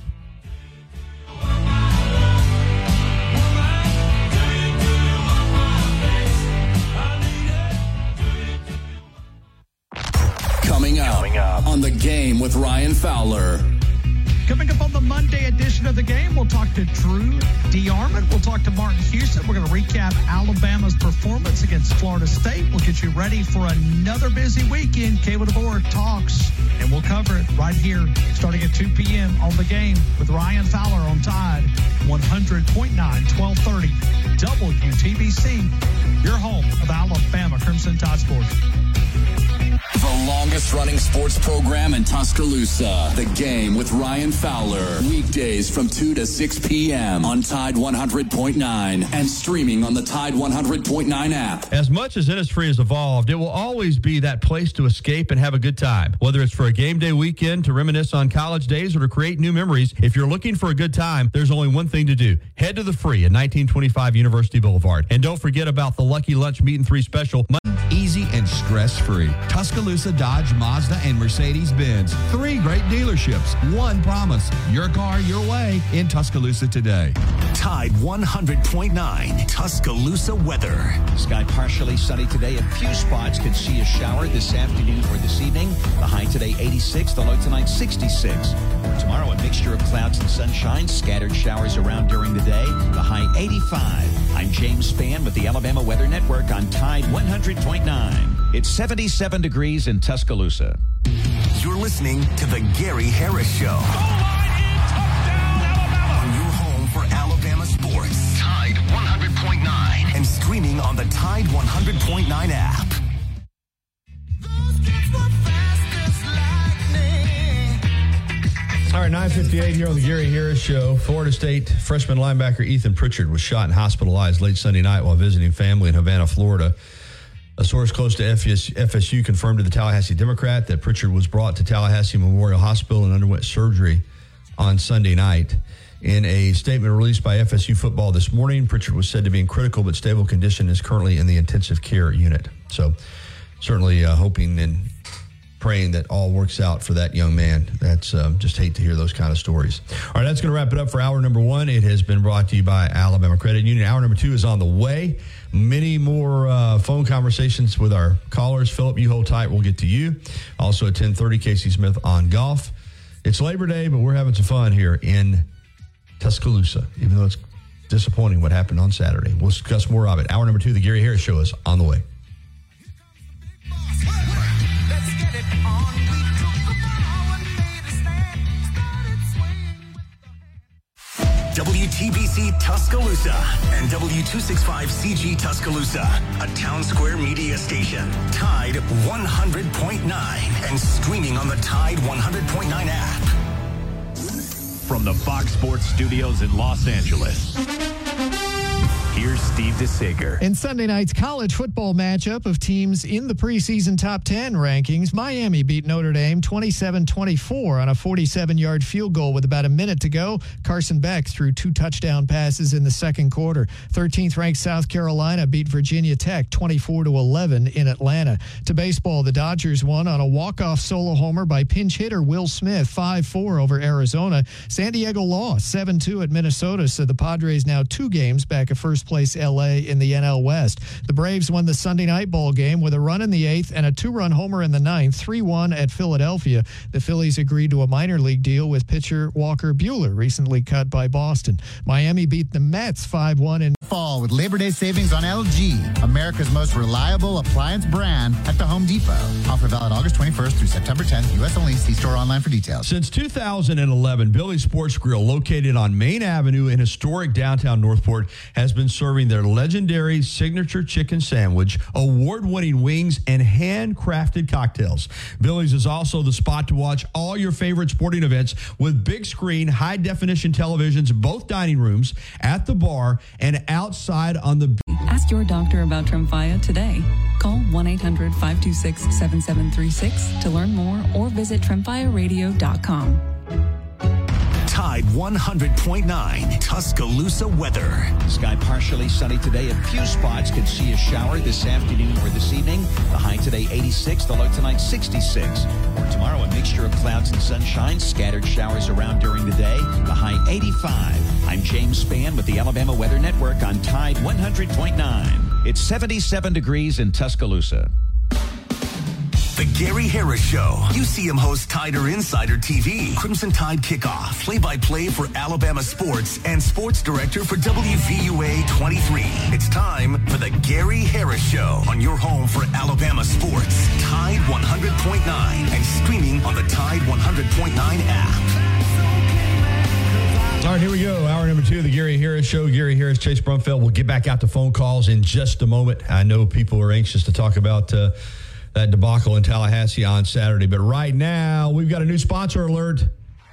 Coming up, Coming up on The Game with Ryan Fowler. Coming up on the Monday edition of The Game, we'll talk to Drew DeArmond. We'll talk to Martin Houston. We're going to recap Alabama's performance against Florida State. We'll get you ready for another busy weekend. Kayla DeBoer talks, and we'll cover it right here starting at two p.m. on The Game with Ryan Fowler on Tide one hundred point nine, twelve thirty W T B C, your home of Alabama Crimson Tide Sports. The longest running sports program in Tuscaloosa. The Game with Ryan Fowler. Weekdays from two to six p.m. on Tide one hundred point nine and streaming on the Tide one hundred point nine app. As much as Innisfree has evolved, it will always be that place to escape and have a good time. Whether it's for a game day weekend, to reminisce on college days, or to create new memories, if you're looking for a good time, there's only one thing to do. Head to the Free at nineteen twenty-five University Boulevard. And don't forget about the Lucky Lunch Meat and Three Special. Easy and stress-free. Tuscaloosa Dodge, Mazda, and Mercedes-Benz. Three great dealerships. One promise. Your car, your way in Tuscaloosa today. Tide one hundred point nine Tuscaloosa weather. Sky partially sunny today. A few spots could see a shower this afternoon or this evening. The high today eighty-six, the low tonight sixty-six. For tomorrow, a mixture of clouds and sunshine. Scattered showers around during the day. The high eighty-five. I'm James Spann with the Alabama Weather Network on Tide one hundred point nine. It's seventy-seven degrees in Tuscaloosa. You're listening to the Gary Harris Show. On your home for Alabama sports. Tide one hundred point nine. And streaming on the Tide one hundred point nine app. All right, nine fifty-eight here on the Gary Harris Show. Florida State freshman linebacker Ethan Pritchard was shot and hospitalized late Sunday night while visiting family in Havana, Florida. A source close to F S U confirmed to the Tallahassee Democrat that Pritchard was brought to Tallahassee Memorial Hospital and underwent surgery on Sunday night. In a statement released by F S U football this morning, Pritchard was said to be in critical but stable condition and is currently in the intensive care unit. So certainly uh, hoping and praying that all works out for that young man. That's um, just hate to hear those kind of stories. All right, that's going to wrap it up for hour number one. It has been brought to you by Alabama Credit Union. Hour number two is on the way. Many more uh, phone conversations with our callers. Philip, you hold tight. We'll get to you. Also at ten thirty, Casey Smith on golf. It's Labor Day, but we're having some fun here in Tuscaloosa, even though it's disappointing what happened on Saturday. We'll discuss more of it. Hour number two, the Gary Harris Show, is on the way. W T B C Tuscaloosa and W two sixty-five C G Tuscaloosa, a Town Square media station. Tide one hundred point nine and streaming on the Tide one hundred point nine app. From the Fox Sports Studios in Los Angeles, here's Steve DeSager. In Sunday night's college football matchup of teams in the preseason top ten rankings, Miami beat Notre Dame twenty-seven twenty-four on a forty-seven-yard field goal with about a minute to go. Carson Beck threw two touchdown passes in the second quarter. thirteenth-ranked South Carolina beat Virginia Tech twenty-four to eleven in Atlanta. To baseball, the Dodgers won on a walk-off solo homer by pinch hitter Will Smith, five four over Arizona. San Diego lost seven two at Minnesota, so the Padres now two games back at first place L A in the N L West. The Braves won the Sunday night ball game with a run in the eighth and a two-run homer in the ninth, three one at Philadelphia. The Phillies agreed to a minor league deal with pitcher Walker Buehler, recently cut by Boston. Miami beat the Mets five one in fall with Labor Day savings on L G, America's most reliable appliance brand at the Home Depot. Offer valid August twenty-first through September tenth. U S only. See store online for details. Since two thousand eleven, Billy's Sports Grill, located on Main Avenue in historic downtown Northport, has been serving their legendary signature chicken sandwich, award-winning wings, and handcrafted cocktails. Billy's is also the spot to watch all your favorite sporting events with big screen, high-definition televisions, both dining rooms, at the bar, and outside on the... Ask your doctor about Tremfya today. Call one eight hundred five two six seven seven three six to learn more or visit tremfya radio dot com. Tide one hundred point nine Tuscaloosa weather. Sky partially sunny today. A few spots could see a shower this afternoon or this evening. The high today eighty-six, the low tonight sixty-six. For tomorrow, a mixture of clouds and sunshine. Scattered showers around during the day. The high eighty-five. I'm James Spann with the Alabama Weather Network on Tide one hundred point nine. It's seventy-seven degrees in Tuscaloosa. The Gary Harris Show. U C M host Tider Insider T V. Crimson Tide Kickoff. Play-by-play for Alabama sports and sports director for W V U A twenty-three. It's time for the Gary Harris Show on your home for Alabama sports. Tide one hundred point nine and streaming on the Tide one hundred point nine app. All right, here we go. Hour number two of the Gary Harris Show. Gary Harris, Chase Brumfeld. We'll get back out to phone calls in just a moment. I know people are anxious to talk about uh, that debacle in Tallahassee on Saturday. But right now, we've got a new sponsor alert.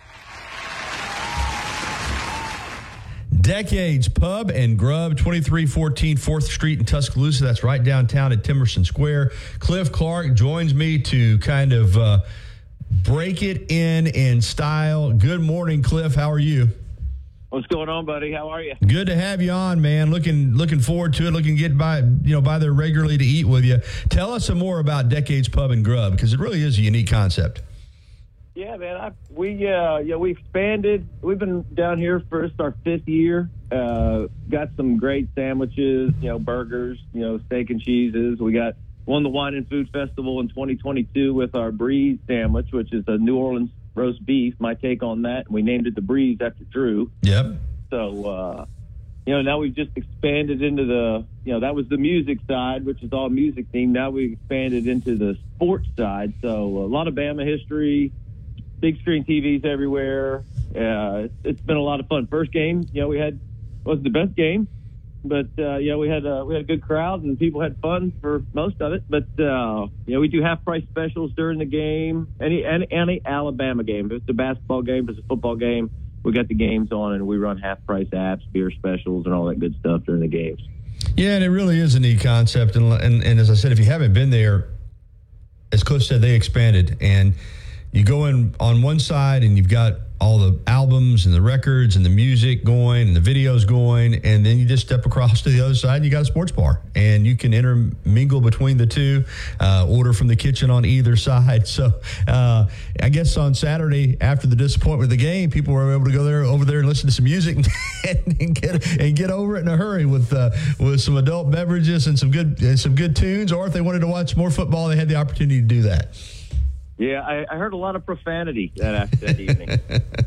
Decades Pub and Grub, twenty-three fourteen fourth Street in Tuscaloosa. That's right downtown at Timerson Square. Cliff Clark joins me to kind of uh, break it in in style. Good morning, Cliff. How are you? What's going on, buddy? How are you? Good to have you on, man. Looking looking forward to it. Looking to get by, you know, by there regularly to eat with you. Tell us some more about Decades Pub and Grub, because it really is a unique concept. Yeah, man. I, we uh, yeah we expanded. We've been down here for it's our fifth year. Uh, got some great sandwiches, you know, burgers, you know, steak and cheeses. We got won the Wine and Food Festival in twenty twenty-two with our Breeze sandwich, which is a New Orleans roast beef. My take on that, and we named it the Breeze after Drew. Yep. So, uh, you know, now we've just expanded into the, you know, that was the music side, which is all music themed. Now we've expanded into the sports side. So a lot of Bama history, big screen T Vs everywhere. Uh, it's, it's been a lot of fun. First game, you know, we had wasn't the best game. but uh, yeah, we had uh, we had a good crowd and people had fun for most of it. But uh, you know, we do half price specials during the game. Any any any Alabama game, if it's a basketball game, if it's a football game, we got the games on and we run half price apps, beer specials, and all that good stuff during the games. Yeah, and it really is a neat concept. And and, and as I said, if you haven't been there, as Cliff said, they expanded, and you go in on one side and you've got all the albums and the records and the music going and the videos going, and then you just step across to the other side and you got a sports bar, and you can intermingle between the two, uh, order from the kitchen on either side. So uh, I guess on Saturday, after the disappointment of the game, people were able to go there over there and listen to some music and, and get and get over it in a hurry with uh, with some adult beverages and some good and some good tunes, or if they wanted to watch more football, they had the opportunity to do that. Yeah, I, I heard a lot of profanity that after that evening.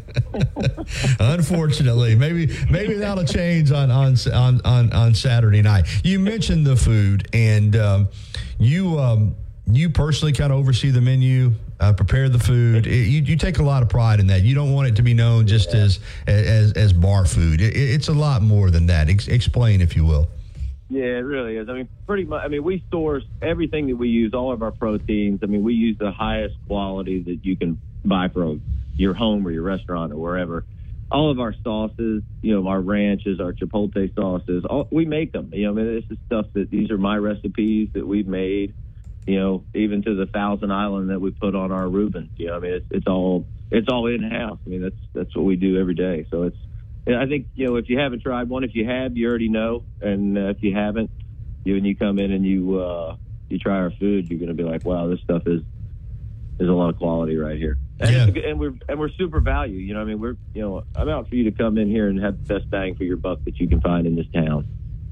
Unfortunately, maybe maybe that'll change on on on on, on Saturday night. You mentioned the food, and um, you um, you personally kind of oversee the menu, uh, prepare the food. It, you, you take a lot of pride in that. You don't want it to be known just yeah. as as as bar food. It, it's a lot more than that. Ex- explain, if you will. Yeah, it really is. I mean, pretty much. I mean, we source everything that we use, all of our proteins. I mean, we use the highest quality that you can buy from your home or your restaurant or wherever. All of our sauces, you know, our ranches, our chipotle sauces, all, we make them. You know, I mean, this is stuff that these are my recipes that we've made. You know, even to the Thousand Island that we put on our Reubens. You know, I mean, it's, it's all it's all in house. I mean, that's that's what we do every day. So it's. I think, you know, if you haven't tried one, if you have, you already know. And uh, if you haven't, you, when you come in and you uh, you try our food, you're going to be like, wow, this stuff is is a lot of quality right here. And, yeah. it's a, and we're and we're super value. You know, I mean, we're you know, I'm out for you to come in here and have the best bang for your buck that you can find in this town.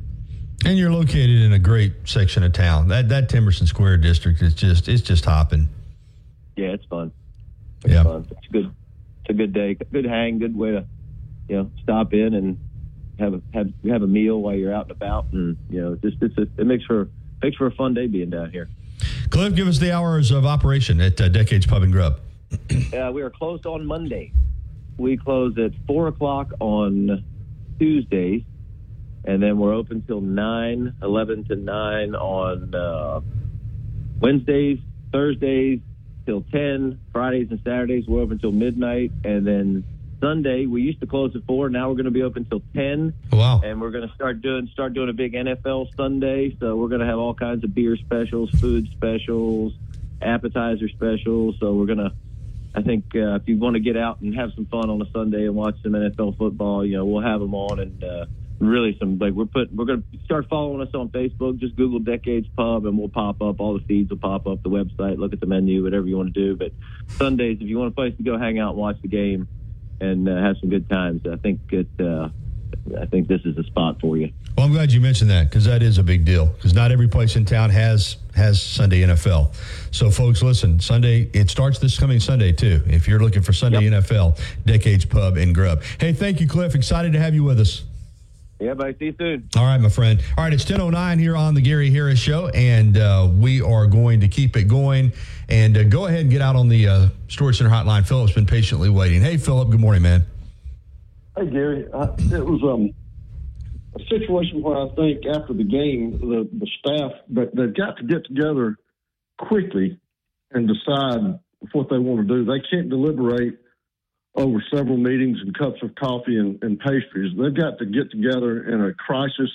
And you're located in a great section of town. That that Timerson Square district is just it's just hopping. Yeah, it's fun. It's yeah, fun. It's good. It's a good day. Good hang. Good way to. You know, stop in and have a have have a meal while you're out and about, and you know, just it's a, it makes for makes for a fun day being down here. Cliff, give us the hours of operation at uh, Decades Pub and Grub. uh, we are closed on Monday. We close at four o'clock on Tuesdays, and then we're open till nine, eleven to nine on uh, Wednesdays, Thursdays till ten, Fridays and Saturdays we're open till midnight, and then Sunday, we used to close at four. Now we're going to be open till ten. Wow! And we're going to start doing start doing a big N F L Sunday. So we're going to have all kinds of beer specials, food specials, appetizer specials. So we're going to, I think, uh, if you want to get out and have some fun on a Sunday and watch some N F L football, you know, we'll have them on, and uh, really some like we're put we're going to start following us on Facebook. Just Google Decades Pub, and we'll pop up. All the feeds will pop up. The website, look at the menu, whatever you want to do. But Sundays, if you want a place to go hang out and watch the game and uh, have some good times, I think it. Uh, I think this is a spot for you. Well, I'm glad you mentioned that, because that is a big deal. Because not every place in town has has Sunday N F L. So, folks, listen. Sunday it starts this coming Sunday too. If you're looking for Sunday yep. N F L, Decades Pub and Grub. Hey, thank you, Cliff. Excited to have you with us. Yeah, buddy. See you soon. All right, my friend. All right, it's ten oh nine here on the Gary Harris Show, and uh, we are going to keep it going. And uh, go ahead and get out on the uh, Storage Center hotline. Philip's been patiently waiting. Hey, Philip. Good morning, man. Hey, Gary. Uh, it was um, a situation where I think after the game, the, the staff, but they've got to get together quickly and decide what they want to do. They can't deliberate over several meetings and cups of coffee and, and pastries. They've got to get together in a crisis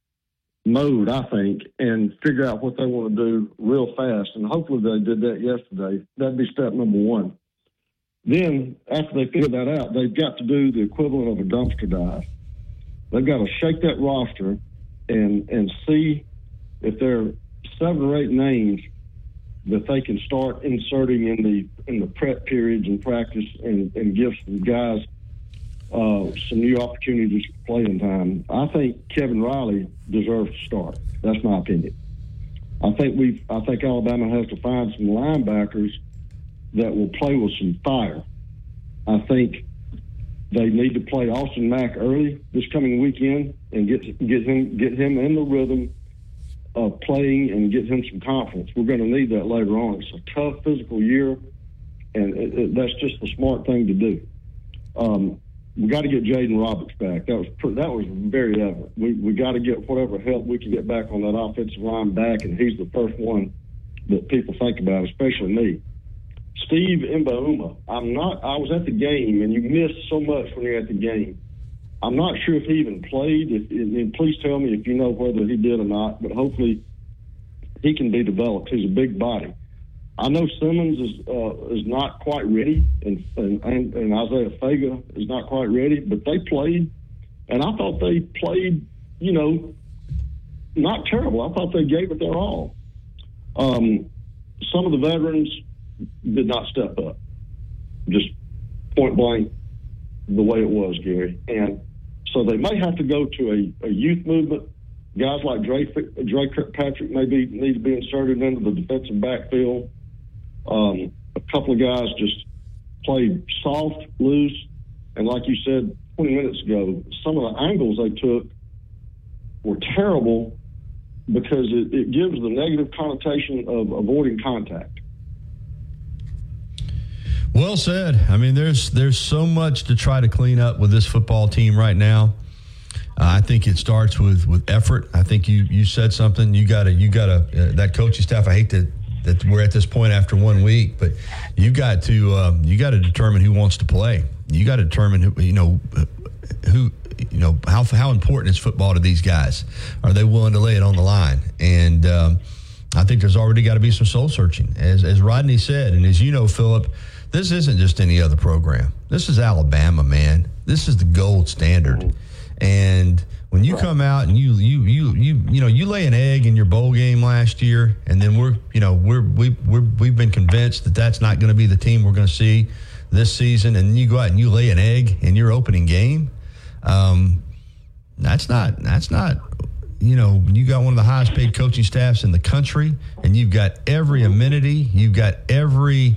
mode, I think, and figure out what they want to do real fast. And hopefully they did that yesterday. That'd be step number one. Then, after they figure that out, they've got to do the equivalent of a dumpster dive. They've got to shake that roster and and see if there are seven or eight names that they can start inserting in the in the prep periods and practice, and, and give some guys uh, some new opportunities for playing time. I think Kevin Riley deserves to start. That's my opinion. I think we I think Alabama has to find some linebackers that will play with some fire. I think they need to play Austin Mack early this coming weekend and get get him get him in the rhythm of playing and get him some confidence. We're going to need that later on. It's a tough physical year, and it, it, that's just the smart thing to do. Um, we got to get Jaden Roberts back. That was that was very evident. We we got to get whatever help we can get back on that offensive line back, and he's the first one that people think about, especially me. Steve Mbauma. I'm not. I was at the game, and you miss so much when you're at the game. I'm not sure if he even played. If, and please tell me if you know whether he did or not. But hopefully, he can be developed. He's a big body. I know Simmons is uh, is not quite ready, and, and and Isaiah Fega is not quite ready. But they played, and I thought they played, you know, not terrible. I thought they gave it their all. Um, some of the veterans did not step up, just point blank, the way it was, Gary. And so they may have to go to a, a youth movement. Guys like Drake, Drake Patrick maybe need to be inserted into the defensive backfield. Um, a couple of guys just played soft, loose, and like you said twenty minutes ago, some of the angles they took were terrible because it, it gives the negative connotation of avoiding contact. Well said. I mean, there's there's so much to try to clean up with this football team right now. Uh, I think it starts with, with effort. I think you you said something. You got to you got to uh, that coaching staff. I hate that that we're at this point after one week, but you got to um, you got to determine who wants to play. You got to determine who you know who you know how how important is football to these guys. Are they willing to lay it on the line? And um, I think there's already got to be some soul searching, as as Rodney said, and as you know, Philip. This isn't just any other program. This is Alabama, man. This is the gold standard. And when you come out and you you you you you know you lay an egg in your bowl game last year, and then we're you know we're we we're, we've been convinced that that's not going to be the team we're going to see this season, and you go out and you lay an egg in your opening game. Um, that's not that's not. You know, you got one of the highest paid coaching staffs in the country, and you've got every amenity, you've got every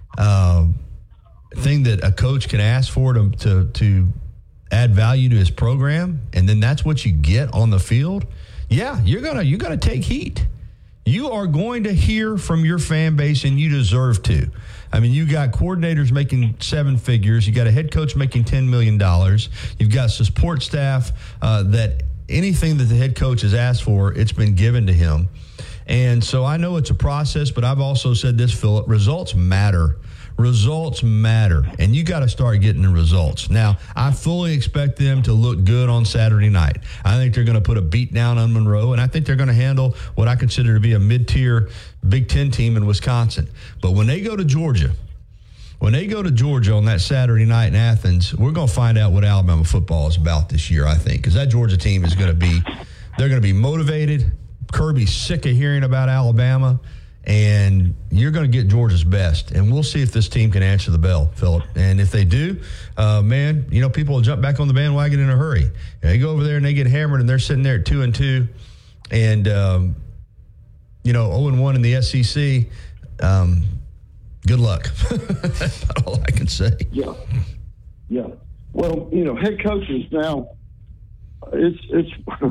Uh, thing that a coach can ask for to, to to add value to his program, and then that's what you get on the field. Yeah, you're gonna you're gonna take heat. You are going to hear from your fan base, and you deserve to. I mean, you got coordinators making seven figures. You got a head coach making ten million dollars. You've got support staff uh, that anything that the head coach has asked for, it's been given to him. And so I know it's a process, but I've also said this, Philip, results matter. Results matter, and you got to start getting the results. Now, I fully expect them to look good on Saturday night. I think they're going to put a beat down on Monroe, and I think they're going to handle what I consider to be a mid-tier Big Ten team in Wisconsin. But when they go to Georgia, when they go to Georgia on that Saturday night in Athens, we're going to find out what Alabama football is about this year, I think, because that Georgia team is going to be, they're going to be motivated. Kirby's sick of hearing about Alabama, and you're going to get Georgia's best. And we'll see if this team can answer the bell, Philip. And if they do, uh, man, you know, people will jump back on the bandwagon in a hurry. And they go over there and they get hammered, and they're sitting there at two and two, and um, you know, zero and one in the S E C. Um, good luck. That's about all I can say. Yeah, yeah. Well, you know, head coaches now, it's it's.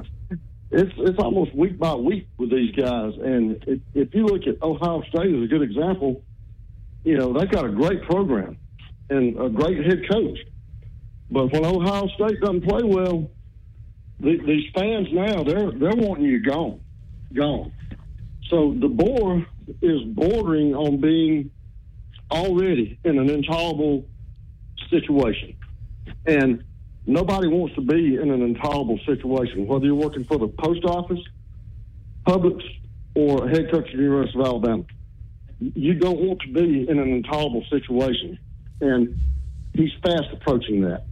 It's it's almost week by week with these guys, and if, if you look at Ohio State as a good example, you know they've got a great program and a great head coach. But when Ohio State doesn't play well, the, these fans now they're they're wanting you gone, gone. So the board is bordering on being already in an intolerable situation, and nobody wants to be in an intolerable situation, whether you're working for the post office, Publix, or head coach of the University of Alabama. You don't want to be in an intolerable situation, and he's fast approaching that.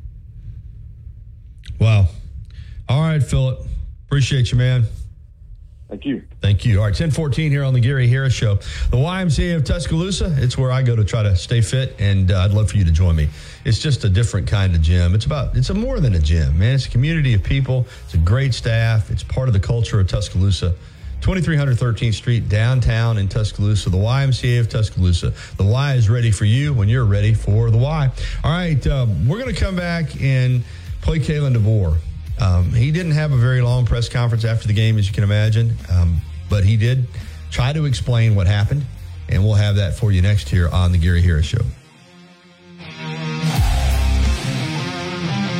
Wow. All right, Philip. Appreciate you, man. Thank you. Thank you. All right, ten fourteen here on the Gary Harris Show. The Y M C A of Tuscaloosa, it's where I go to try to stay fit, and uh, I'd love for you to join me. It's just a different kind of gym. It's about, it's a more than a gym, man. It's a community of people. It's a great staff. It's part of the culture of Tuscaloosa. twenty-three hundred thirteenth Street, downtown in Tuscaloosa, the Y M C A of Tuscaloosa. The Y is ready for you when you're ready for the Y. All right, uh, we're going to come back and play Kalen DeBoer. Um, he didn't have a very long press conference after the game, as you can imagine, um, but he did try to explain what happened, and we'll have that for you next here on the Gary Harris Show.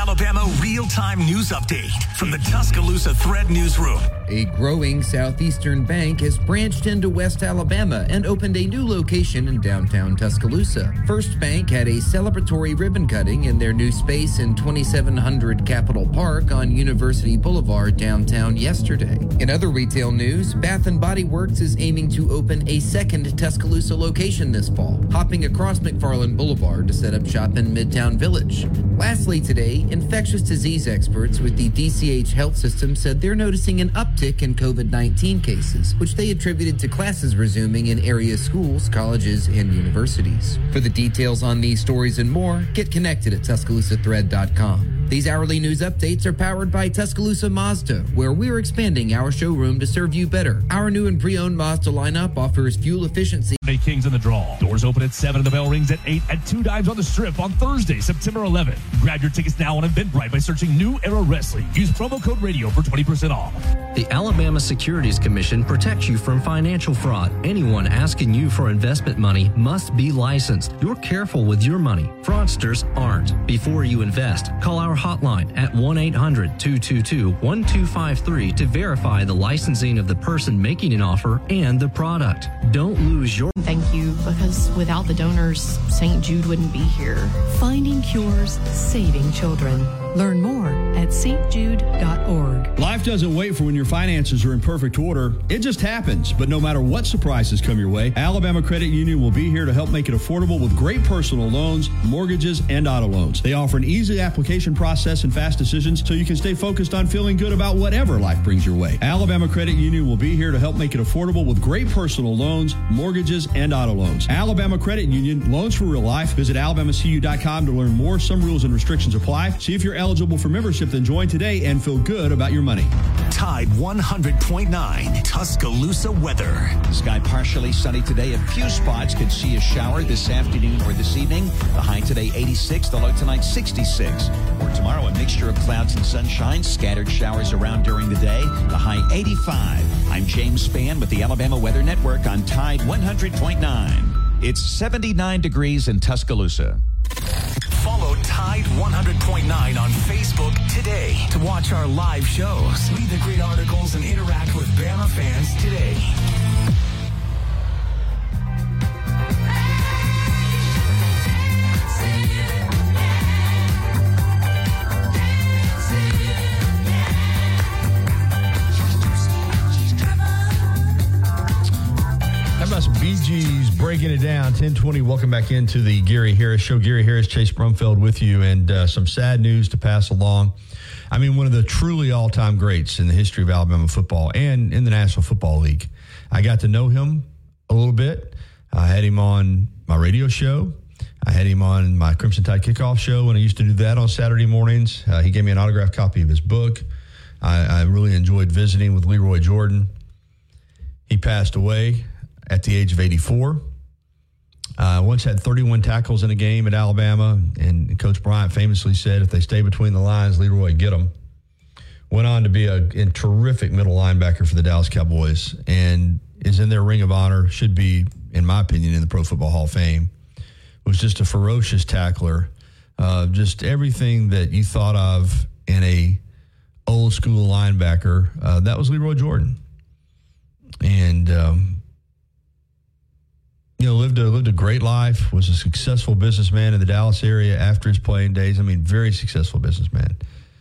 Alabama real-time news update from the Tuscaloosa Thread newsroom. A growing Southeastern bank has branched into West Alabama and opened a new location in downtown Tuscaloosa. First Bank had a celebratory ribbon cutting in their new space in twenty-seven hundred Capitol Park on University Boulevard downtown yesterday. In other retail news, Bath and Body Works is aiming to open a second Tuscaloosa location this fall, hopping across McFarland Boulevard to set up shop in Midtown Village. Lastly today, infectious disease experts with the D C H Health System said they're noticing an uptick in covid nineteen cases, which they attributed to classes resuming in area schools, colleges, and universities. For the details on these stories and more, get connected at Tuscaloosa Thread dot com. These hourly news updates are powered by Tuscaloosa Mazda, where we're expanding our showroom to serve you better. Our new and pre-owned Mazda lineup offers fuel efficiency. Kings in the draw. Doors open at seven and the bell rings at eight at Two Dimes on the Strip on Thursday, September eleventh. Grab your tickets now on Eventbrite by searching New Era Wrestling. Use promo code radio for twenty percent off. The Alabama Securities Commission protects you from financial fraud. Anyone asking you for investment money must be licensed. You're careful with your money. Fraudsters aren't. Before you invest, call our hotline at one eight hundred two two two one two five three to verify the licensing of the person making an offer and the product. Don't lose your... Thank you, because without the donors, Saint Jude wouldn't be here. Finding cures, saving children. Learn more at s t jude dot org. Life doesn't wait for when your finances are in perfect order. It just happens. But no matter what surprises come your way, Alabama Credit Union will be here to help make it affordable with great personal loans, mortgages, and auto loans. They offer an easy application process and fast decisions so you can stay focused on feeling good about whatever life brings your way. Alabama Credit Union will be here to help make it affordable with great personal loans, mortgages, and auto loans. Alabama Credit Union, loans for real life. Visit alabama c u dot com to learn more. Some rules and restrictions apply. See if you're eligible for membership, then join today and feel good about your money. Tide one hundred point nine Tuscaloosa weather. Sky partially sunny today. A few spots could see a shower this afternoon or this evening. The high today eighty-six, the low tonight sixty-six. For tomorrow, a mixture of clouds and sunshine. Scattered showers around during the day. The high eighty-five. I'm James Spann with the Alabama Weather Network on Tide one hundred point nine. It's seventy-nine degrees in Tuscaloosa. Follow Tide one hundred point nine on Facebook today to watch our live shows, read the great articles, and interact with Bama fans today. How about some Bee Gees breaking it down? ten twenty, welcome back into the Gary Harris Show. Gary Harris, Chase Brumfeld with you, and uh, some sad news to pass along. I mean, one of the truly all-time greats in the history of Alabama football and in the National Football League. I got to know him a little bit. I had him on my radio show. I had him on my Crimson Tide Kickoff show when I used to do that on Saturday mornings. Uh, he gave me an autographed copy of his book. I, I really enjoyed visiting with Leroy Jordan. He passed away at the age of eighty-four. Uh, once had thirty-one tackles in a game at Alabama, and Coach Bryant famously said, if they stay between the lines, Leroy, get them. Went on to be a, a terrific middle linebacker for the Dallas Cowboys and is in their Ring of Honor, should be, in my opinion, in the Pro Football Hall of Fame. Was just a ferocious tackler. Uh, just everything that you thought of in a old school linebacker, uh, that was Leroy Jordan. And, um, you know, lived a, lived a great life, was a successful businessman in the Dallas area after his playing days. I mean, very successful businessman.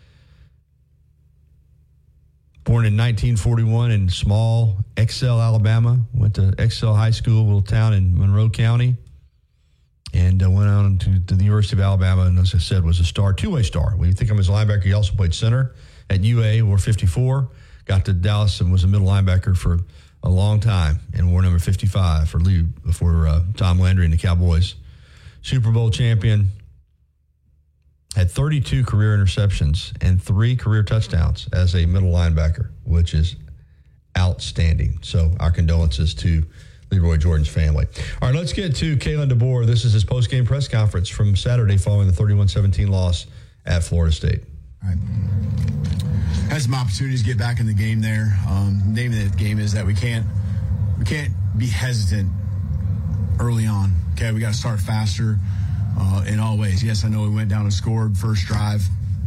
Born in nineteen forty-one in small Excel, Alabama. Went to Excel High School, a little town in Monroe County. And uh, went on to, to the University of Alabama, and as I said, was a star, two-way star. When you think of him as a linebacker, he also played center at U A, wore fifty-four. Got to Dallas and was a middle linebacker for a long time, and wore number fifty-five for Lee, for uh, Tom Landry and the Cowboys. Super Bowl champion. Had thirty-two career interceptions and three career touchdowns as a middle linebacker, which is outstanding. So our condolences to Leroy Jordan's family. All right, let's get to Kalen DeBoer. This is his post-game press conference from Saturday following the thirty-one seventeen loss at Florida State. All right. Had some opportunities to get back in the game there. Um, the name of the game is that we can't we can't be hesitant early on. Okay, we got to start faster uh, in all ways. Yes, I know we went down and scored first drive,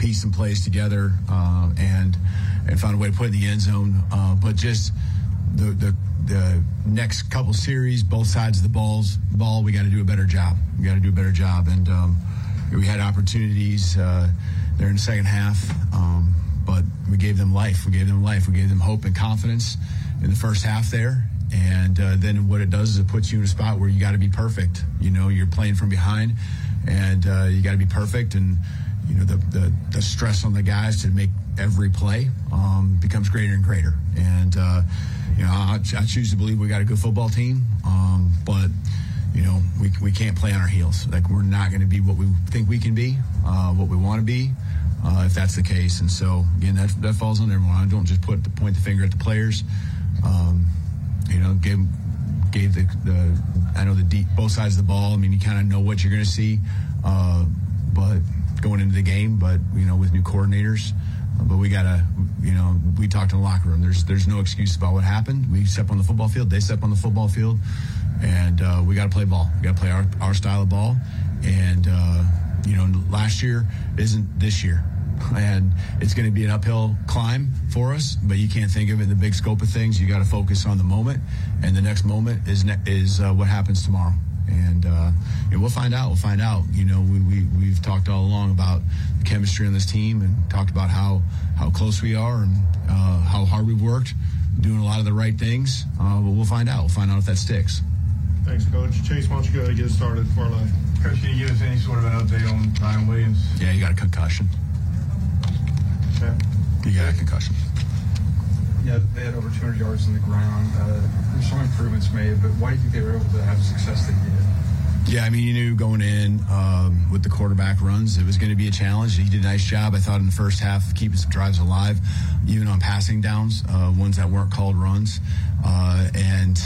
pieced some plays together uh, and and found a way to put it in the end zone. Uh, but just the, the the next couple series, both sides of the balls ball, we got to do a better job. We got to do a better job, and um, we had opportunities uh, there in the second half, um, but we gave them life. We gave them life. We gave them hope and confidence in the first half there. And uh, then what it does is it puts you in a spot where you got to be perfect. You know, you're playing from behind, and uh, you got to be perfect. And you know, the, the the stress on the guys to make every play um, becomes greater and greater. And uh, you know, I, I choose to believe we got a good football team, um, but you know, we we can't play on our heels. Like, we're not going to be what we think we can be, uh, what we want to be, uh, if that's the case. And so again, that that falls on everyone. I don't just put the point the finger at the players. Um, You know, gave gave the, the I know the deep both sides of the ball. I mean, you kind of know what you're going to see, uh, but going into the game, but you know, with new coordinators, uh, but we gotta, you know, we talked in the locker room. There's there's no excuse about what happened. We step on the football field. They step on the football field, and uh, we got to play ball. We got to play our our style of ball, and uh, you know, last year isn't this year. And it's going to be an uphill climb for us, but you can't think of it in the big scope of things. You got to focus on the moment, and the next moment is ne- is uh, what happens tomorrow. And uh, you know, we'll find out. We'll find out. You know, we, we we've talked all along about the chemistry on this team, and talked about how how close we are, and uh, how hard we've worked, doing a lot of the right things. Uh, but we'll find out. We'll find out if that sticks. Thanks, Coach. Chase, why don't you go ahead and get us started for our live? Coach, can you give us any sort of an update on Ryan Williams? Yeah, you got a concussion. Okay. You got a concussion. Yeah, they had over two hundred yards on the ground. Uh, there's some improvements made, but why do you think they were able to have the success they did? Yeah, I mean, you knew going in um, with the quarterback runs, it was going to be a challenge. He did a nice job, I thought, in the first half, keeping some drives alive, even on passing downs, uh, ones that weren't called runs. Uh, and,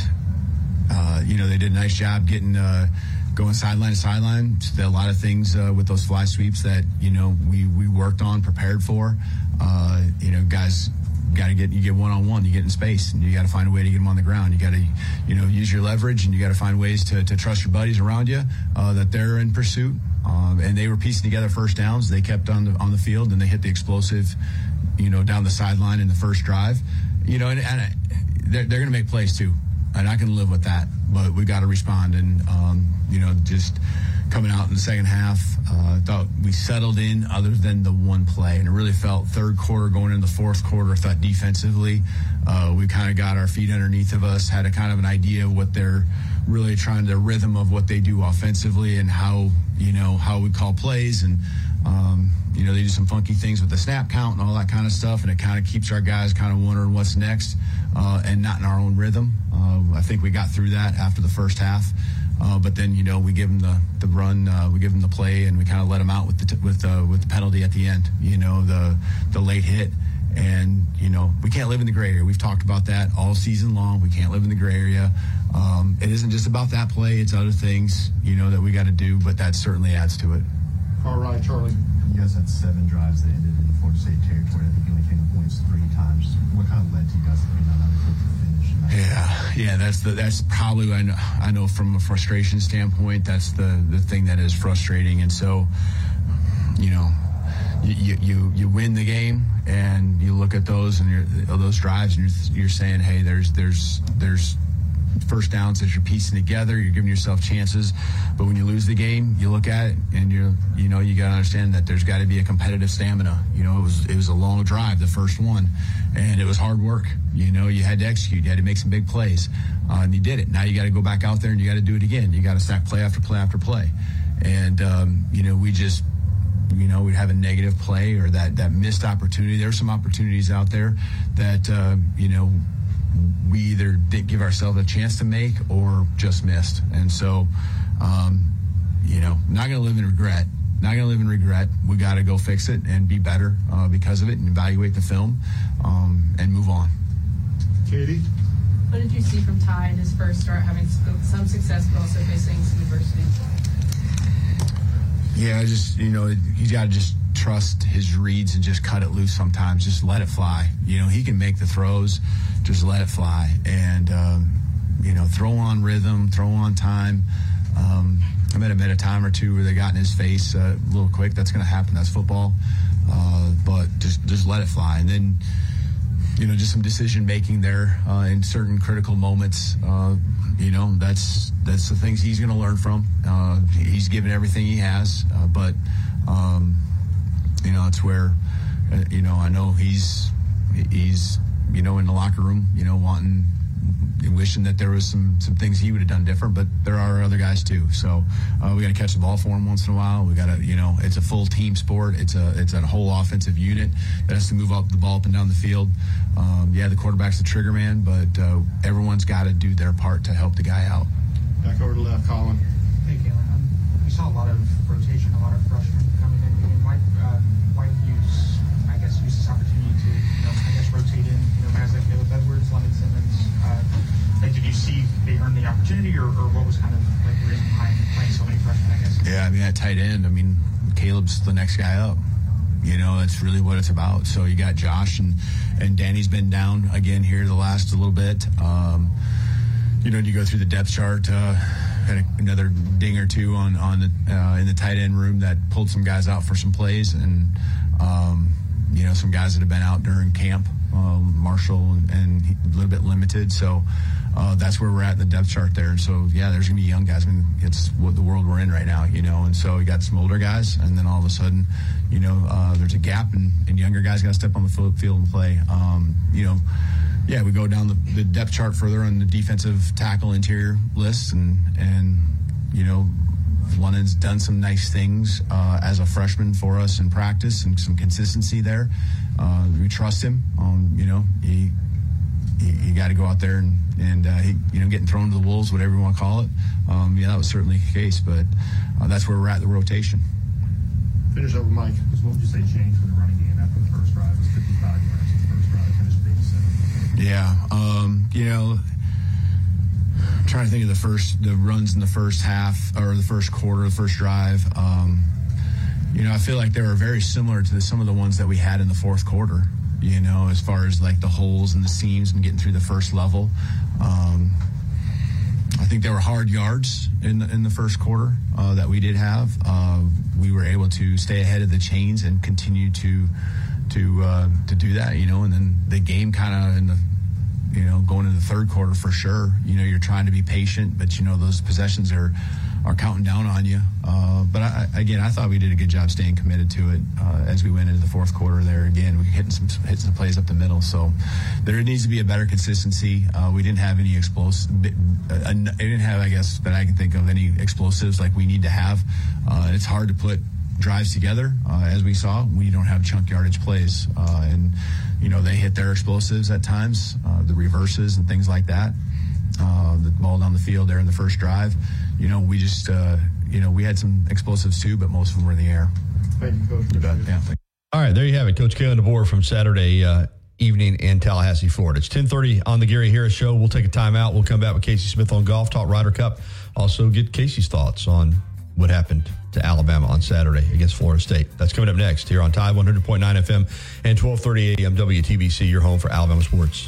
uh, you know, they did a nice job getting uh, going sideline to sideline. A lot of things uh, with those fly sweeps that, you know, we, we worked on, prepared for. Uh, you know, guys got to get, you get one-on-one, you get in space, and you got to find a way to get them on the ground. You got to, you know, use your leverage, and you got to find ways to, to trust your buddies around you, uh, that they're in pursuit. Um, and they were piecing together first downs. They kept on the, on the field, and they hit the explosive, you know, down the sideline in the first drive. You know, and, and they're, they're going to make plays too. And I can live with that, but we got to respond. And, um, you know, just coming out in the second half, I uh, thought we settled in other than the one play. And it really felt third quarter going into the fourth quarter, I thought defensively, uh, we kind of got our feet underneath of us, had a kind of an idea of what they're really trying, the rhythm of what they do offensively and how, you know, how we call plays. And, um, you know, they do some funky things with the snap count and all that kind of stuff. And it kind of keeps our guys kind of wondering what's next, uh, and not in our own rhythm. Uh, I think we got through that after the first half. Uh, but then, you know, we give them the, the run, uh, we give them the play, and we kind of let them out with the t- with uh, with the penalty at the end. You know, the the late hit, and you know, we can't live in the gray area. We've talked about that all season long. We can't live in the gray area. Um, it isn't just about that play; it's other things, you know, that we got to do. But that certainly adds to it. All right, Charlie. You guys had seven drives that ended in Florida State territory. I think you only came to points three times. What kind of led to you guys to be not able to finish? Yeah, yeah, that's the that's probably I know I know from a frustration standpoint, that's the the thing that is frustrating. And so, you know, you you you win the game, and you look at those and you're, those drives, and you're, you're saying, hey, there's there's there's first downs that you're piecing together, you're giving yourself chances. But when you lose the game, you look at it and you're, you know, you got to understand that there's got to be a competitive stamina. You know, it was, it was a long drive, the first one, and it was hard work. You know, you had to execute, you had to make some big plays, uh, and you did it. Now you got to go back out there and you got to do it again. You got to stack play after play after play. And, um, you know, we just, you know, we'd have a negative play or that, that missed opportunity. There are some opportunities out there that, uh, you know, we either didn't give ourselves a chance to make or just missed. And so, um, you know, not going to live in regret. Not going to live in regret. We got to go fix it and be better uh, because of it, and evaluate the film, um, and move on. Katie? What did you see from Ty in his first start, having some success but also facing some adversity? Yeah, I just, you know, he's got to just trust his reads and just cut it loose sometimes. Just let it fly. You know, he can make the throws. Just let it fly. And, um, you know, throw on rhythm, throw on time. Um, I met him at a time or two where they got in his face uh, a little quick. That's going to happen. That's football. uh, but just just let it fly. And then, you know, just some decision making there uh, in certain critical moments. Uh, you know, that's that's the things he's going to learn from. Uh, he's given everything he has, uh, but um, you know, it's where uh, you know I know he's he's you know in the locker room, you know, wanting. Wishing that there was some some things he would have done different, but there are other guys too. So uh, we got to catch the ball for him once in a while. We got to, you know, it's a full team sport. It's a it's a whole offensive unit that has to move up the ball up and down the field. Um, yeah, the quarterback's the trigger man, but uh, everyone's got to do their part to help the guy out. Back over to left, Colin. Hey, Kalen. Um, we saw a lot of rotation, a lot of freshmen coming in. And why uh, why use I guess use this opportunity to you know I guess rotate in you know guys like Caleb Edwards, London Simmons. Uh, Like, did you see they earned the opportunity, or, or what was kind of like the reason behind playing so many freshmen, I guess? Yeah, I mean, at tight end, I mean, Caleb's the next guy up. You know, that's really what it's about. So you got Josh, and, and Danny's been down again here the last a little bit. Um, you know, you go through the depth chart, uh, had a, another ding or two on, on the, uh, in the tight end room that pulled some guys out for some plays, and, um, you know, some guys that have been out during camp. Um, Marshall and, and a little bit limited, so uh, that's where we're at in the depth chart there. So yeah, there's gonna be young guys. I mean, it's what the world we're in right now, you know. And so we got some older guys, and then all of a sudden, you know, uh, there's a gap, and, and younger guys got to step on the field and play. Um, you know, yeah, we go down the, the depth chart further on the defensive tackle interior list, and and you know. London's done some nice things uh, as a freshman for us in practice, and some consistency there. Uh, we trust him. Um, you know, he he, he got to go out there and and uh, he, you know, getting thrown to the wolves, whatever you want to call it. Um, yeah, that was certainly the case, but uh, that's where we're at the rotation. Finish up with Mike. What would you say changed for the running game after the first drive? It was fifty-five yards in the first drive, finished eighty-seven. Yeah, um, you know. I'm trying to think of the first, the runs in the first half or the first quarter, the first drive. Um, you know, I feel like they were very similar to the, some of the ones that we had in the fourth quarter, you know, as far as like the holes and the seams and getting through the first level. Um, I think they were hard yards in the, in the first quarter uh, that we did have. Uh, we were able to stay ahead of the chains and continue to, to, uh, to do that, you know, and then the game kind of in the, you know, going into the third quarter for sure, you know, you're trying to be patient, but you know, those possessions are, are counting down on you. Uh, but I, again, I thought we did a good job staying committed to it uh, as we went into the fourth quarter there. Again, we hitting some, hitting some plays up the middle. So there needs to be a better consistency. Uh, we didn't have any explosive, uh, I didn't have, I guess, that I can think of any explosives like we need to have. Uh, it's hard to put drives together, uh, as we saw. We don't have chunk yardage plays, uh, and you know, they hit their explosives at times, uh, the reverses and things like that. Uh, the ball down the field there in the first drive. You know, we just, uh, you know, we had some explosives too, but most of them were in the air. Thank you, Coach. You bet. Yeah, thank you. All right, there you have it. Coach Kalen DeBoer from Saturday uh, evening in Tallahassee, Florida. It's ten thirty on the Gary Harris Show. We'll take a timeout. We'll come back with Casey Smith on golf, talk Ryder Cup. Also get Casey's thoughts on what happened to Alabama on Saturday against Florida State. That's coming up next here on Tide one hundred point nine F M and twelve thirty A M W T B C, your home for Alabama sports.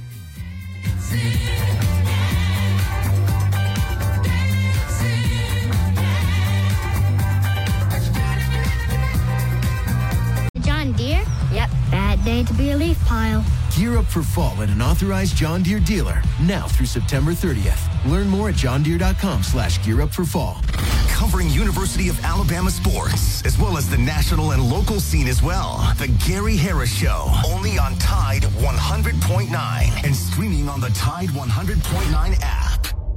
John Deere? Yep, bad day to be a leaf pile. Gear up for fall at an authorized John Deere dealer now through September thirtieth. Learn more at johndeere.com slash gear up for fall. Covering University of Alabama sports, as well as the national and local scene as well. The Gary Harris Show, only on Tide one hundred point nine and streaming on the Tide one hundred point nine app.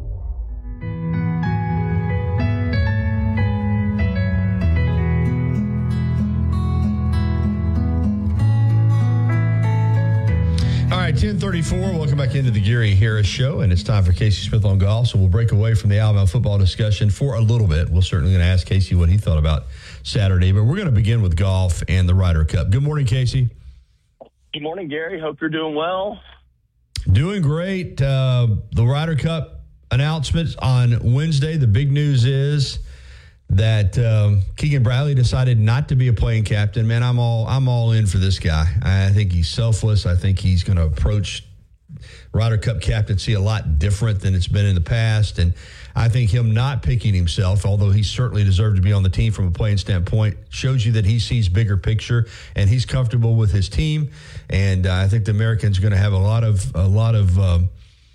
All right, ten thirty-four. Welcome back into the Gary Harris Show, and it's time for Casey Smith on golf. So we'll break away from the Alabama football discussion for a little bit. We're certainly going to ask Casey what he thought about Saturday, but we're going to begin with golf and the Ryder Cup. Good morning, Casey. Good morning, Gary. Hope you're doing well. Doing great. Uh, the Ryder Cup announcements on Wednesday. The big news is that um, Keegan Bradley decided not to be a playing captain. Man, I'm all I'm all in for this guy. I think he's selfless. I think he's going to approach Ryder Cup captaincy a lot different than it's been in the past. And I think him not picking himself, although he certainly deserved to be on the team from a playing standpoint, shows you that he sees bigger picture and he's comfortable with his team. And uh, I think the Americans are going to have a lot of a lot of um,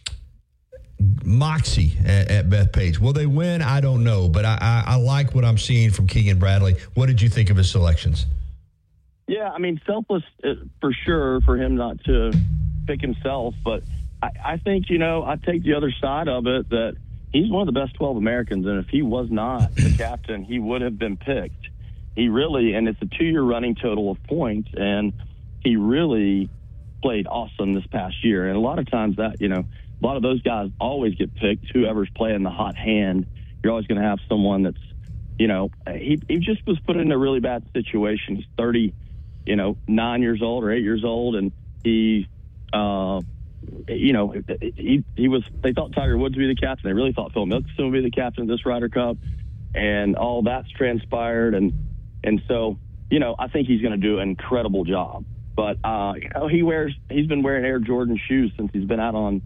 moxie at, at Bethpage. Will they win? I don't know, but I, I, I like what I'm seeing from Keegan Bradley. What did you think of his selections? Yeah, I mean, selfless uh, for sure for him not to pick himself, but I, I think, you know, I take the other side of it that he's one of the best twelve Americans, and if he was not the captain, he would have been picked. He really, and it's a two-year running total of points, and he really played awesome this past year. And a lot of times that, you know, a lot of those guys always get picked, whoever's playing the hot hand. You're always going to have someone that's, you know, he, he just was put in a really bad situation. He's thirty, you know, nine years old or eight years old, and he, uh, you know, he he was. They thought Tiger Woods would be the captain. They really thought Phil Mickelson would be the captain of this Ryder Cup, and all that's transpired. And and so, you know, I think he's going to do an incredible job. But uh, you know, he wears. He's been wearing Air Jordan shoes since he's been out on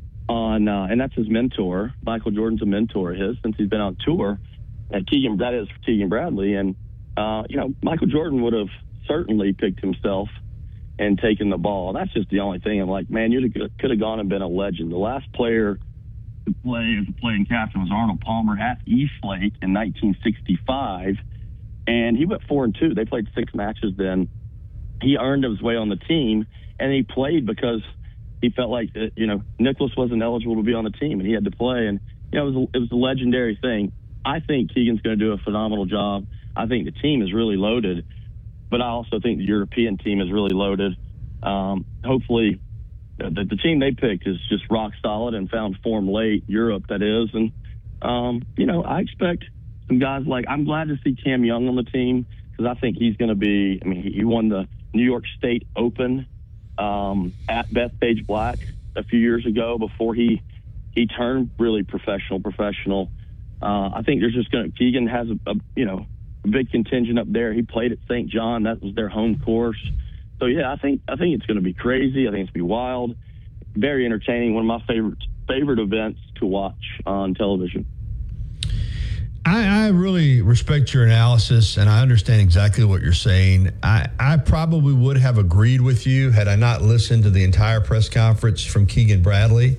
on, uh, and that's his mentor. Michael Jordan's a mentor of his since he's been on tour. And Keegan, that is Keegan Bradley, and uh, you know, Michael Jordan would have certainly picked himself and taken the ball. That's just the only thing. I'm like, man, you could have gone and been a legend. The last player to play as a playing captain was Arnold Palmer at Eastlake in nineteen sixty-five, and he went four and two. They played six matches then. He earned his way on the team, and he played because he felt like, you know, Nicklaus wasn't eligible to be on the team, and he had to play. And, you know, it was a, it was a legendary thing. I think Keegan's going to do a phenomenal job. I think the team is really loaded, but I also think the European team is really loaded. Um, hopefully, the, the team they picked is just rock solid and found form late, Europe, that is. And, um, you know, I expect some guys like, I'm glad to see Cam Young on the team because I think he's going to be, I mean, he, he won the New York State Open um, at Bethpage Black a few years ago before he he turned really professional, professional. Uh, I think there's just going to, Keegan has a, a, you know, a big contingent up there. He played at Saint John. That was their home course. So, yeah, I think I think it's going to be crazy. I think it's going to be wild, very entertaining, one of my favorite favorite events to watch on television. I, I really respect your analysis, and I understand exactly what you're saying. I, I probably would have agreed with you had I not listened to the entire press conference from Keegan Bradley.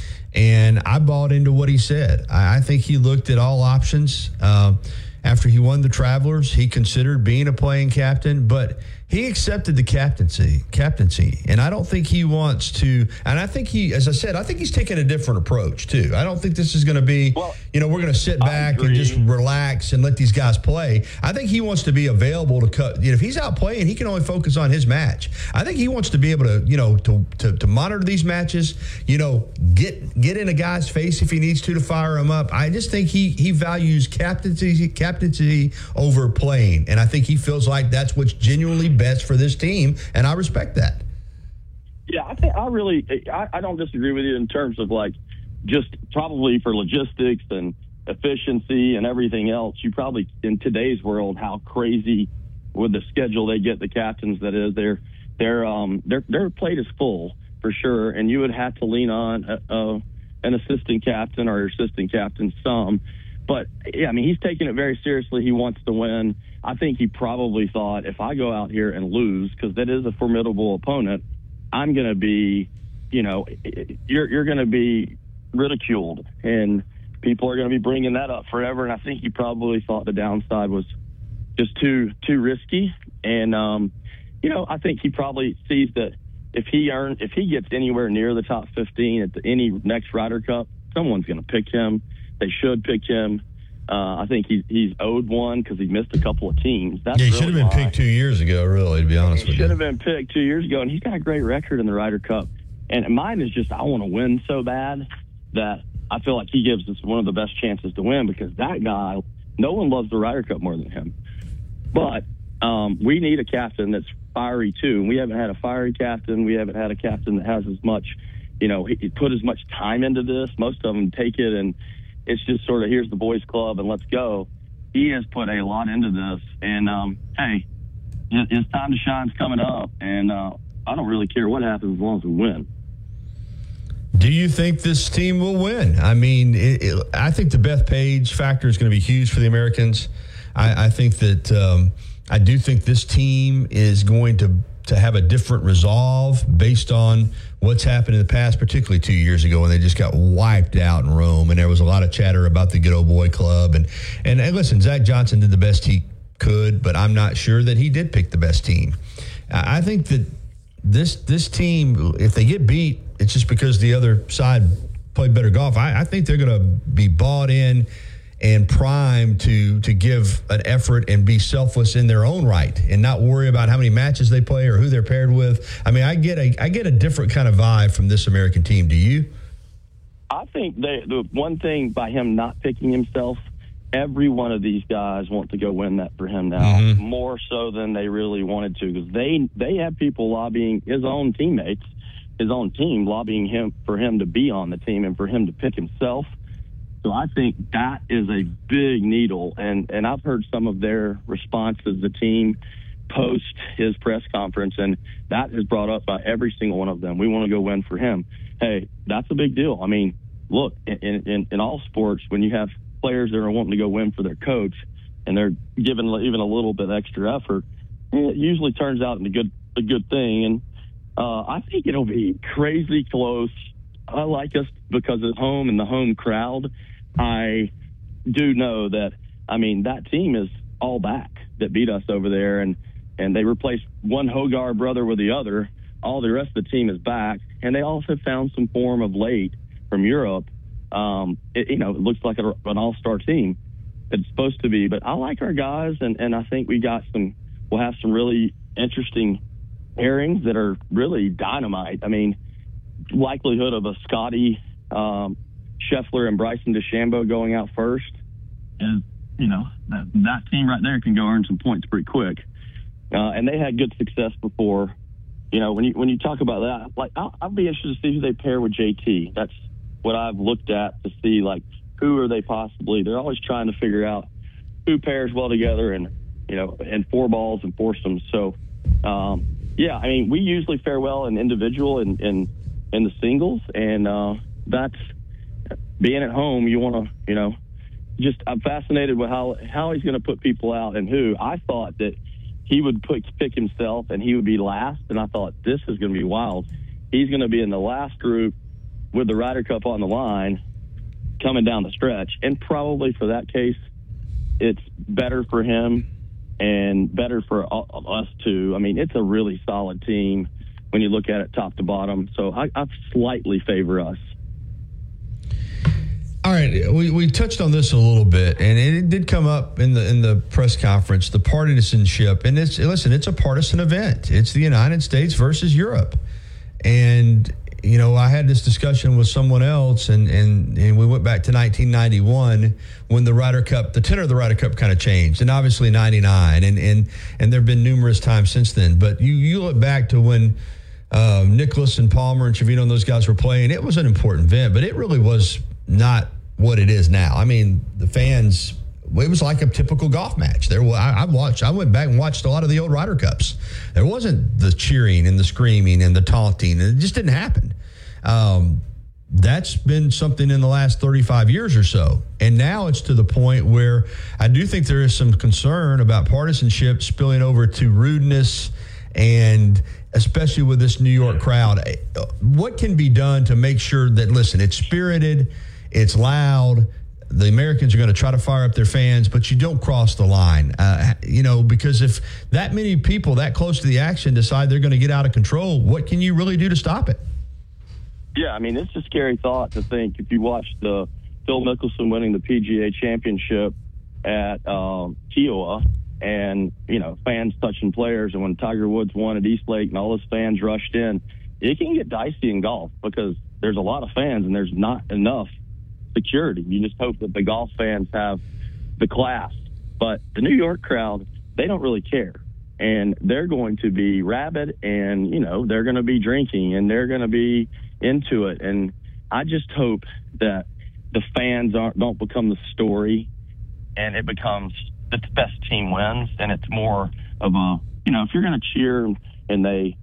And I bought into what he said. I, I think he looked at all options. Uh, after he won the Travelers, he considered being a playing captain, but he accepted the captaincy, captaincy. And I don't think he wants to, and I think he, as I said, I think he's taking a different approach too. I don't think this is going to be, well, you know, we're going to sit back and just relax and let these guys play. I think he wants to be available to cut, you know, if he's out playing, he can only focus on his match. I think he wants to be able to, you know, to, to, to monitor these matches, you know, get, get in a guy's face if he needs to, to fire him up. I just think he, he values captaincy, captaincy over playing. And I think he feels like that's what's genuinely best for this team, and I respect that. Yeah, I think I really, I, I don't disagree with you in terms of like just probably for logistics and efficiency and everything else. You probably in today's world, how crazy with the schedule they get the captains that is their their um their their plate is full for sure, and you would have to lean on a, a, an assistant captain or your assistant captain some. But, yeah, I mean, he's taking it very seriously. He wants to win. I think he probably thought, if I go out here and lose, because that is a formidable opponent, I'm going to be, you know, you're you're going to be ridiculed. And people are going to be bringing that up forever. And I think he probably thought the downside was just too too risky. And, um, you know, I think he probably sees that if he earns, if he gets anywhere near the top fifteen at the, any next Ryder Cup, someone's going to pick him. They should pick him. Uh, I think he's he's owed one because he missed a couple of teams. That's yeah, he really should have been why. picked two years ago, really, to be honest he with you. He should have been picked two years ago, and he's got a great record in the Ryder Cup. And mine is just I want to win so bad that I feel like he gives us one of the best chances to win because that guy, no one loves the Ryder Cup more than him. But um, we need a captain that's fiery, too. And we haven't had a fiery captain. We haven't had a captain that has as much, you know, he, he put as much time into this. Most of them take it and it's just sort of, here's the boys club and let's go. He has put a lot into this. And, um, hey, his time to shine's coming up. And uh, I don't really care what happens as long as we win. Do you think this team will win? I mean, it, it, I think the Bethpage factor is going to be huge for the Americans. I, I think that um, I do think this team is going to to have a different resolve based on what's happened in the past, particularly two years ago when they just got wiped out in Rome, and there was a lot of chatter about the good old boy club. And and, and listen, Zach Johnson did the best he could, but I'm not sure that he did pick the best team. I think that this this team, if they get beat, it's just because the other side played better golf. I, I think they're going to be bought in and primed to to give an effort and be selfless in their own right and not worry about how many matches they play or who they're paired with. I mean, I get a I get a different kind of vibe from this American team. Do you? I think they, the one thing by him not picking himself, every one of these guys want to go win that for him now, mm-hmm. more so than they really wanted to, because they they have people lobbying his own teammates, his own team lobbying him for him to be on the team and for him to pick himself. So I think that is a big needle, and, and I've heard some of their responses, the team post his press conference, and that is brought up by every single one of them. We want to go win for him. Hey, that's a big deal. I mean, look, in, in, in all sports, when you have players that are wanting to go win for their coach and they're giving even a little bit extra effort, it usually turns out into good, a good thing. And uh, I think it'll be crazy close. I like us because it's home and the home crowd. I do know that, I mean, that team is all back that beat us over there, and, and they replaced one Hogar brother with the other. All the rest of the team is back, and they also found some form of late from Europe. Um, it, you know, it looks like a, an all-star team. It's supposed to be, but I like our guys, and, and I think we got some, we'll have some really interesting pairings that are really dynamite. I mean, likelihood of a Scotty, um, Scheffler and Bryson DeChambeau going out first is, you know, that, that team right there can go earn some points pretty quick. Uh, and they had good success before. You know, when you when you talk about that, like I'll, I'll be interested to see who they pair with J T. That's what I've looked at to see, like, who are they possibly. They're always trying to figure out who pairs well together, and, you know, and four balls and foursomes. So, um, yeah, I mean, we usually fare well in individual and in, in the singles, and uh, that's being at home. You want to, you know, just I'm fascinated with how how he's going to put people out and who. I thought that he would put, pick himself and he would be last, and I thought this is going to be wild. He's going to be in the last group with the Ryder Cup on the line coming down the stretch, and probably for that case, it's better for him and better for us too. I mean, it's a really solid team when you look at it top to bottom. So I, I slightly favor us. All right, we, we touched on this a little bit, and it did come up in the in the press conference, the partisanship. And it's listen, it's a partisan event. It's the United States versus Europe. And, you know, I had this discussion with someone else, and, and, and we went back to nineteen ninety-one when the Ryder Cup, the tenor of the Ryder Cup kind of changed, and obviously ninety-nine, and and, and there have been numerous times since then. But you, you look back to when um, Nicklaus and Palmer and Trevino and those guys were playing, it was an important event, but it really was not what it is now. I mean, the fans, it was like a typical golf match. There, I, I watched. I went back and watched a lot of the old Ryder Cups. There wasn't the cheering and the screaming and the taunting. It just didn't happen. Um, that's been something in the last thirty-five years or so, and now it's to the point where I do think there is some concern about partisanship spilling over to rudeness, and especially with this New York crowd. What can be done to make sure that, listen, it's spirited, it's loud, the Americans are going to try to fire up their fans, but you don't cross the line, uh, you know, because if that many people that close to the action decide they're going to get out of control, what can you really do to stop it? Yeah, I mean, it's a scary thought to think if you watch the Phil Mickelson winning the P G A Championship at um, Kiowa, and, you know, fans touching players, and when Tiger Woods won at Eastlake and all his fans rushed in, it can get dicey in golf because there's a lot of fans and there's not enough security. You just hope that the golf fans have the class. But the New York crowd, they don't really care. And they're going to be rabid, and, you know, they're going to be drinking, and they're going to be into it. And I just hope that the fans aren't don't become the story, and it becomes the best team wins. And it's more of a, you know, if you're going to cheer and they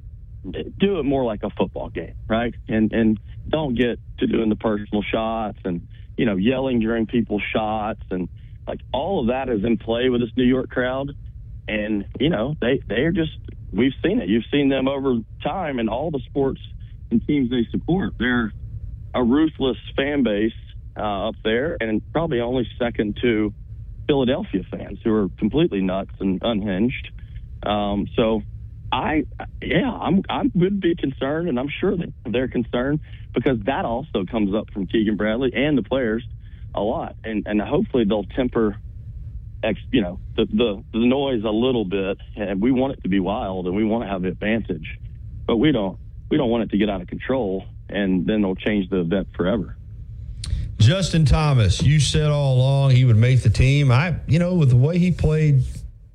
do it more like a football game, right? And and don't get to doing the personal shots and, you know, yelling during people's shots. And, like, all of that is in play with this New York crowd. And, you know, they, they're just – we've seen it. You've seen them over time in all the sports and teams they support. They're a ruthless fan base uh, up there, and probably only second to Philadelphia fans, who are completely nuts and unhinged. Um, so – I, yeah, I'm, I would be concerned, and I'm sure that they're concerned, because that also comes up from Keegan Bradley and the players a lot. And, and hopefully they'll temper, ex, you know, the, the, the noise a little bit. And we want it to be wild, and we want to have the advantage, but we don't, we don't want it to get out of control, and then they'll change the event forever. Justin Thomas, you said all along he would make the team. I, you know, with the way he played,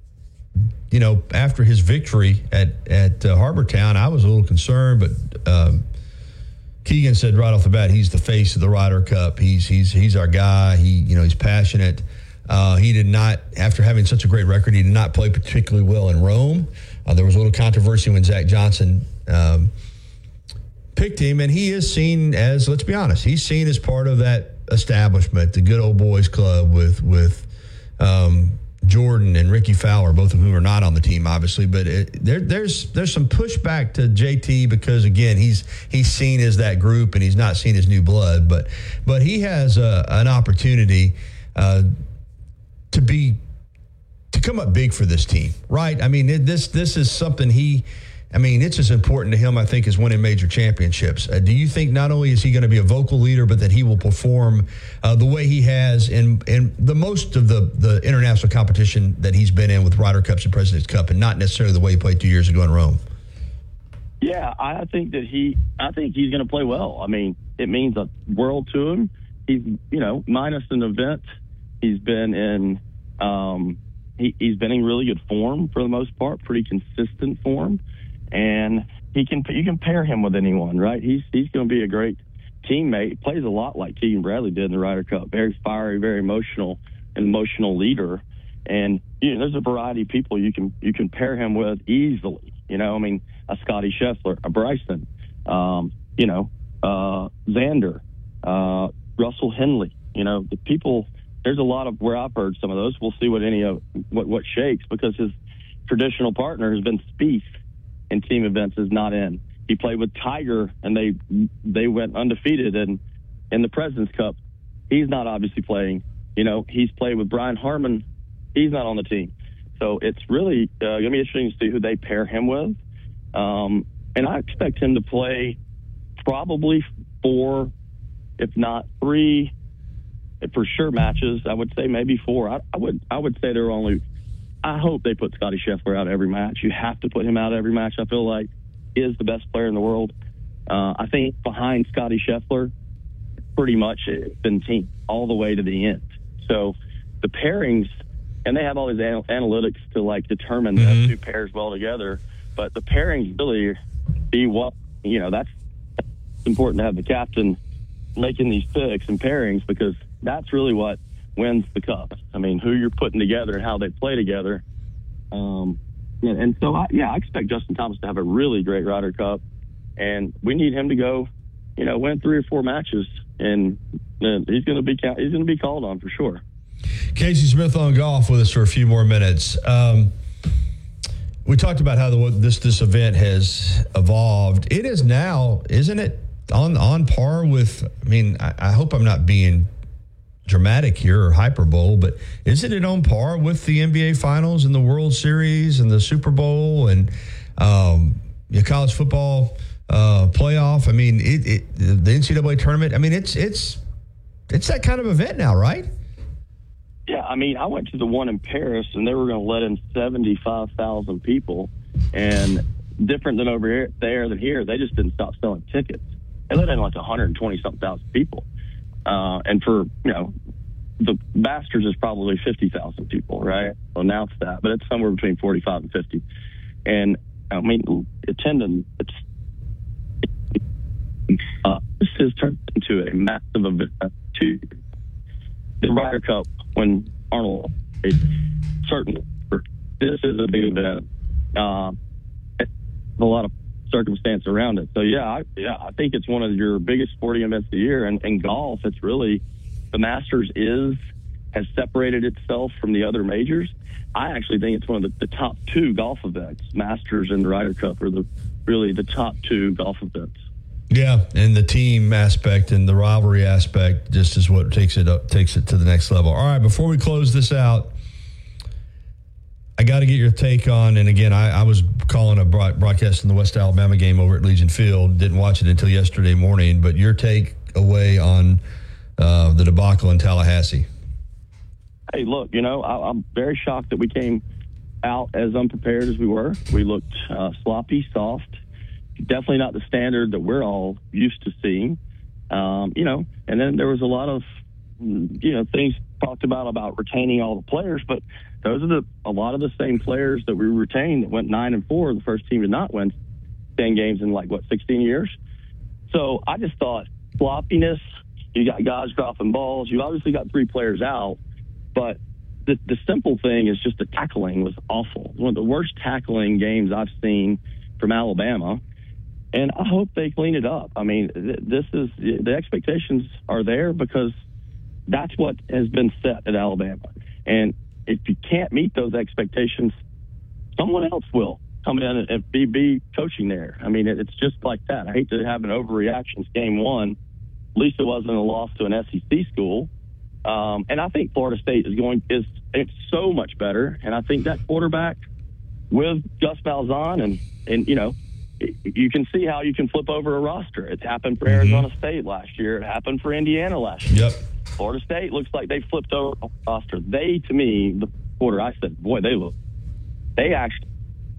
you know, after his victory at, at uh, Harbortown, I was a little concerned, but um, Keegan said right off the bat, he's the face of the Ryder Cup. He's he's he's our guy. He, you know, he's passionate. Uh, he did not, after having such a great record, he did not play particularly well in Rome. Uh, there was a little controversy when Zach Johnson um, picked him, and he is seen as, let's be honest, he's seen as part of that establishment, the good old boys club with with um, Jordan and Ricky Fowler, both of whom are not on the team, obviously, but it, there, there's there's some pushback to J T because, again, he's he's seen as that group and he's not seen as new blood, but but he has a, an opportunity uh, to be to come up big for this team, right? I mean, it, this this is something he. I mean, it's as important to him, I think, as winning major championships. Uh, do you think not only is he going to be a vocal leader, but that he will perform uh, the way he has in in the most of the, the international competition that he's been in with Ryder Cups and President's Cup, and not necessarily the way he played two years ago in Rome? Yeah, I think that he, I think he's going to play well. I mean, it means a world to him. He's, you know, minus an event, he's been in, um, he, he's been in really good form for the most part, pretty consistent form. And he can, you can pair him with anyone, right? He's he's going to be a great teammate. He plays a lot like Keegan Bradley did in the Ryder Cup. Very fiery, very emotional, an emotional leader. And you know, there's a variety of people you can you can pair him with easily. You know, I mean, a Scotty Scheffler, a Bryson, um, you know, uh, Xander, uh, Russell Henley. You know, the people. There's a lot of where I've heard some of those. We'll see what any of what what shakes, because his traditional partner has been Spieth. In team events is not in. He played with Tiger, and they they went undefeated in, in the President's Cup. He's not obviously playing. You know, he's played with Brian Harman. He's not on the team. So it's really uh, going to be interesting to see who they pair him with. Um, and I expect him to play probably four, if not three, for sure matches. I would say maybe four. I, I would I would say there are only – I hope they put Scotty Scheffler out every match. You have to put him out every match. I feel like he is the best player in the world. Uh, I think behind Scotty Scheffler, pretty much it's been team all the way to the end. So the pairings, and they have all these anal- analytics to like determine mm-hmm. the two pairs well together. But the pairings really be what, you know, that's important to have the captain making these picks and pairings, because that's really what wins the cup. I mean, who you're putting together and how they play together. Um, and, and so, I, yeah, I expect Justin Thomas to have a really great Ryder Cup, and we need him to go, you know, win three or four matches, and uh, he's going to be he's going to be called on for sure. Casey Smith on golf with us for a few more minutes. Um, we talked about how the, this this event has evolved. It is now, isn't it, on on par with? I mean, I, I hope I'm not being dramatic here or hyperbole, but isn't it on par with the N B A Finals and the World Series and the Super Bowl and um, the college football uh, playoff? I mean, it, it, the N C double A tournament. I mean, it's it's it's that kind of event now, right? Yeah, I mean, I went to the one in Paris, and they were going to let in seventy-five thousand people, and different than over here, there than here, they just didn't stop selling tickets. They let in like one hundred twenty something thousand people. Uh, and for, you know, the Masters is probably fifty thousand people, right? Well, now it's that, but it's somewhere between forty-five and fifty. And, I mean, attendance, it's, uh, this has turned into a massive event to the Ryder Cup when Arnold is certain. This is a big event. Uh, a lot of circumstance around it. So yeah, I, yeah, I think it's one of your biggest sporting events of the year. And in golf, it's really the Masters is has separated itself from the other majors. I actually think it's one of the, the top two golf events. Masters and the Ryder Cup are the really the top two golf events. Yeah, and the team aspect and the rivalry aspect just is what takes it up, takes it to the next level. All right, before we close this out, I got to get your take on, and again, I, I was calling a broad, broadcasting the West Alabama game over at Legion Field. Didn't watch it until yesterday morning, but your take away on uh, the debacle in Tallahassee. Hey, look, you know, I, I'm very shocked that we came out as unprepared as we were. We looked uh, sloppy, soft, definitely not the standard that we're all used to seeing. Um, you know, and then there was a lot of, you know, things talked about about retaining all the players, but those are the a lot of the same players that we retained that went nine and four. The first team to not win ten games in like what sixteen years. So I just thought sloppiness. You got guys dropping balls. You obviously got three players out, but the the simple thing is just the tackling was awful. One of the worst tackling games I've seen from Alabama. And I hope they clean it up. I mean, th- this is the expectations are there because that's what has been set at Alabama. And if you can't meet those expectations, someone else will come in and be, be coaching there. I mean, it, it's just like that. I hate to have an overreaction to game one. At least it wasn't a loss to an S E C school. Um, and I think Florida State is going is it's so much better. And I think that quarterback with Gus Malzahn and and you know. You can see how you can flip over a roster. It's happened for mm-hmm. Arizona State last year. It happened for Indiana last year. Yep. Florida State looks like they flipped over a roster. They, to me, the quarter, I said, boy, they look, they actually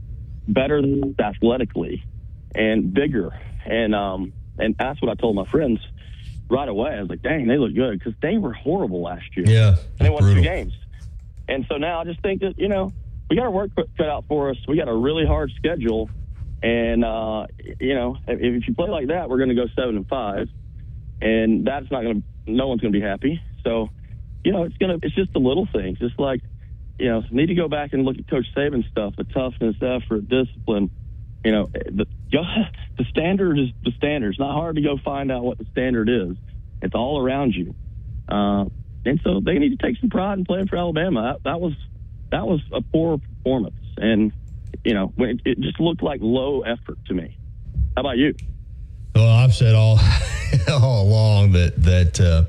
better than athletically and bigger. And um, and that's what I told my friends right away. I was like, dang, they look good because they were horrible last year. Yeah. And they won brutal. two games. And so now I just think that, you know, we got our work cut out for us. We got a really hard schedule. And, uh, you know, if, if you play like that, we're going to go seven and five. And that's not going to, no one's going to be happy. So, you know, it's going to, it's just the little things. Just like, you know, need to go back and look at Coach Saban's stuff, the toughness, effort, discipline. You know, the, the standard is the standard. It's not hard to go find out what the standard is. It's all around you. Uh, and so they need to take some pride in playing for Alabama. That, that was, that was a poor performance. And, you know, it, it just looked like low effort to me. How about you? Well, I've said all all along that that uh,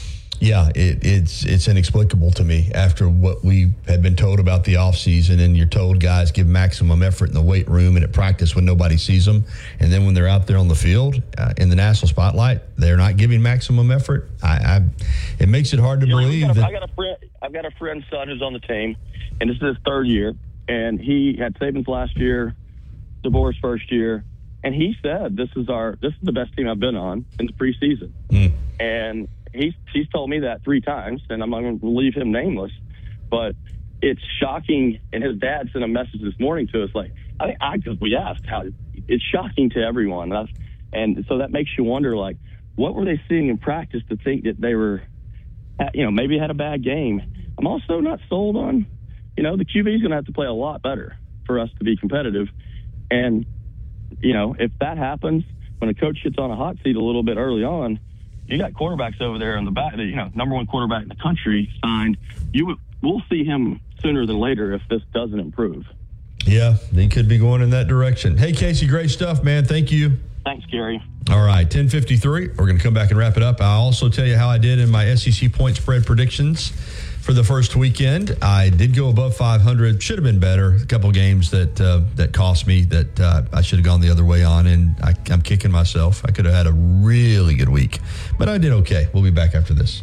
yeah, it, it's it's inexplicable to me after what we had been told about the offseason, and you're told guys give maximum effort in the weight room and at practice when nobody sees them, and then when they're out there on the field uh, in the national spotlight, they're not giving maximum effort. I, I it makes it hard to you know, believe got a, that. I got a friend. I've got a friend's son who's on the team, and this is his third year. And he had Saban's last year, DeBoer's first year, and he said, "This is our, this is the best team I've been on in the preseason." Mm. And he's he's told me that three times, and I'm not going to leave him nameless, but it's shocking. And his dad sent a message this morning to us, like, I think I because we asked how it's shocking to everyone, and, and so that makes you wonder, like, what were they seeing in practice to think that they were, you know, maybe had a bad game. I'm also not sold on. You know, the Q B is going to have to play a lot better for us to be competitive. And, you know, if that happens, when a coach gets on a hot seat a little bit early on, you got quarterbacks over there in the back, you know, number one quarterback in the country signed. You We'll see him sooner than later if this doesn't improve. Yeah, he could be going in that direction. Hey, Casey, great stuff, man. Thank you. Thanks, Gary. All right, ten fifty-three. We're going to come back and wrap it up. I'll also tell you how I did in my S E C point spread predictions. For the first weekend, I did go above five hundred. Should have been better. A couple games that uh, that cost me that uh, I should have gone the other way on, and I, I'm kicking myself. I could have had a really good week, but I did okay. We'll be back after this.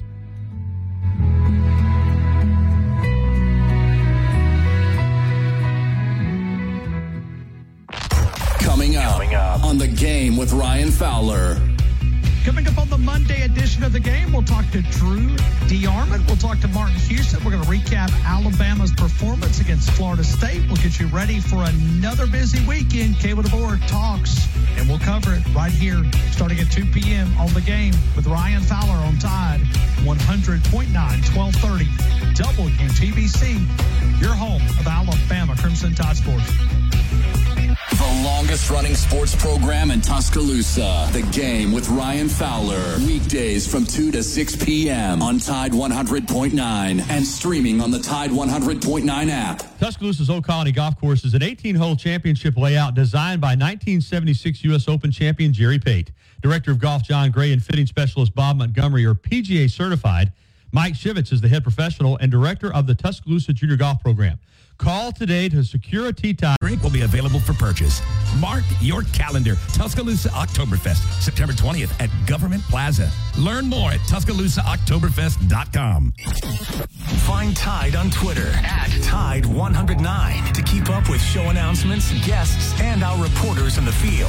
Coming up, Coming up on The Game with Ryan Fowler. Coming up on the Monday edition of The Game, we'll talk to Drew DeArmond. We'll talk to Martin Houston. We're going to recap Alabama's performance against Florida State. We'll get you ready for another busy weekend. K with the Board talks, and we'll cover it right here starting at two p.m. on The Game with Ryan Fowler on Tide one hundred point nine, twelve thirty W T B C, your home of Alabama Crimson Tide Sports. The longest running sports program in Tuscaloosa. The Game with Ryan Fowler. Weekdays from two to six p.m. on Tide one hundred point nine and streaming on the Tide one hundred point nine app. Tuscaloosa's Old Colony Golf Course is an eighteen-hole championship layout designed by nineteen seventy-six U S Open champion Jerry Pate. Director of Golf John Gray and fitting specialist Bob Montgomery are P G A certified. Mike Shivitz is the head professional and director of the Tuscaloosa Junior Golf Program. Call today to secure a tee time. Drink will be available for purchase. Mark your calendar. Tuscaloosa Oktoberfest, September twentieth at Government Plaza. Learn more at Tuscaloosa Oktoberfest dot com. Find Tide on Twitter at Tide one oh nine to keep up with show announcements, guests, and our reporters in the field.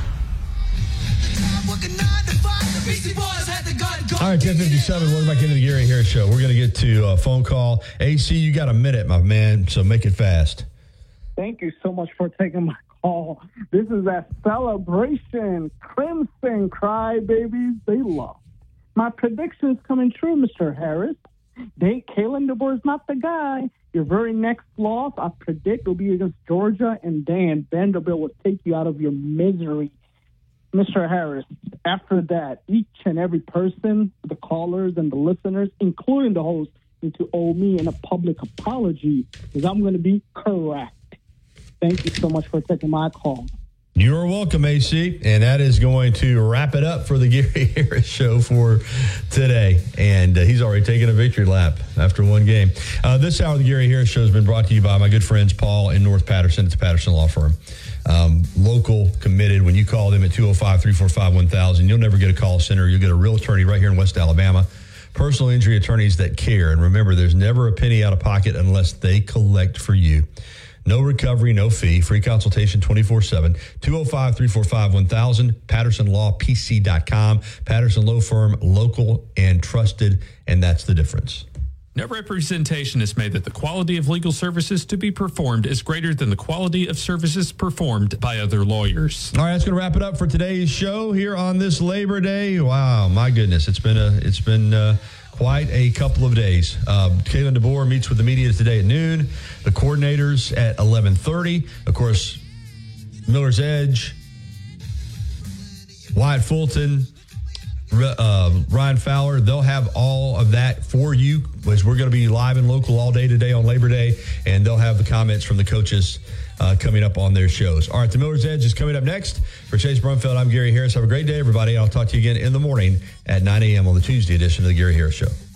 All right, ten fifty-seven, welcome back into the Gary Harris Show. We're going to get to a phone call. A C, you got a minute, my man, so make it fast. Thank you so much for taking my call. This is a celebration. Crimson crybabies, they lost. My prediction's coming true, Mister Harris. They, Kalen DeBoer is not the guy. Your very next loss, I predict, will be against Georgia, and Dan Vanderbilt will take you out of your misery. Mister Harris, after that, each and every person, the callers and the listeners, including the host, need to owe me in a public apology because I'm going to be correct. Thank you so much for taking my call. You're welcome, A C. And that is going to wrap it up for the Gary Harris Show for today. And uh, he's already taken a victory lap after one game. Uh, this hour of the Gary Harris Show has been brought to you by my good friends Paul in North Patterson. It's a Patterson Law Firm. Um, local, committed. When you call them at two oh five, three four five, one thousand, you'll never get a call center. You'll get a real attorney right here in West Alabama. Personal injury attorneys that care. And remember, there's never a penny out of pocket unless they collect for you. No recovery, no fee. Free consultation twenty-four seven. two oh five, three four five, one thousand. Patterson Law P C dot com. Patterson Law Firm, local and trusted, and that's the difference. No representation is made that the quality of legal services to be performed is greater than the quality of services performed by other lawyers. All right, that's going to wrap it up for today's show here on this Labor Day. Wow, my goodness, it's been a it's been uh, quite a couple of days. Uh, Kalen DeBoer meets with the media today at noon. The coordinators at eleven thirty. Of course, Miller's Edge, Wyatt Fulton, Uh, Ryan Fowler, they'll have all of that for you, as we're going to be live and local all day today on Labor Day, and they'll have the comments from the coaches uh, coming up on their shows. All right, the Miller's Edge is coming up next. For Chase Brumfield, I'm Gary Harris. Have a great day, everybody. I'll talk to you again in the morning at nine a.m. on the Tuesday edition of the Gary Harris Show.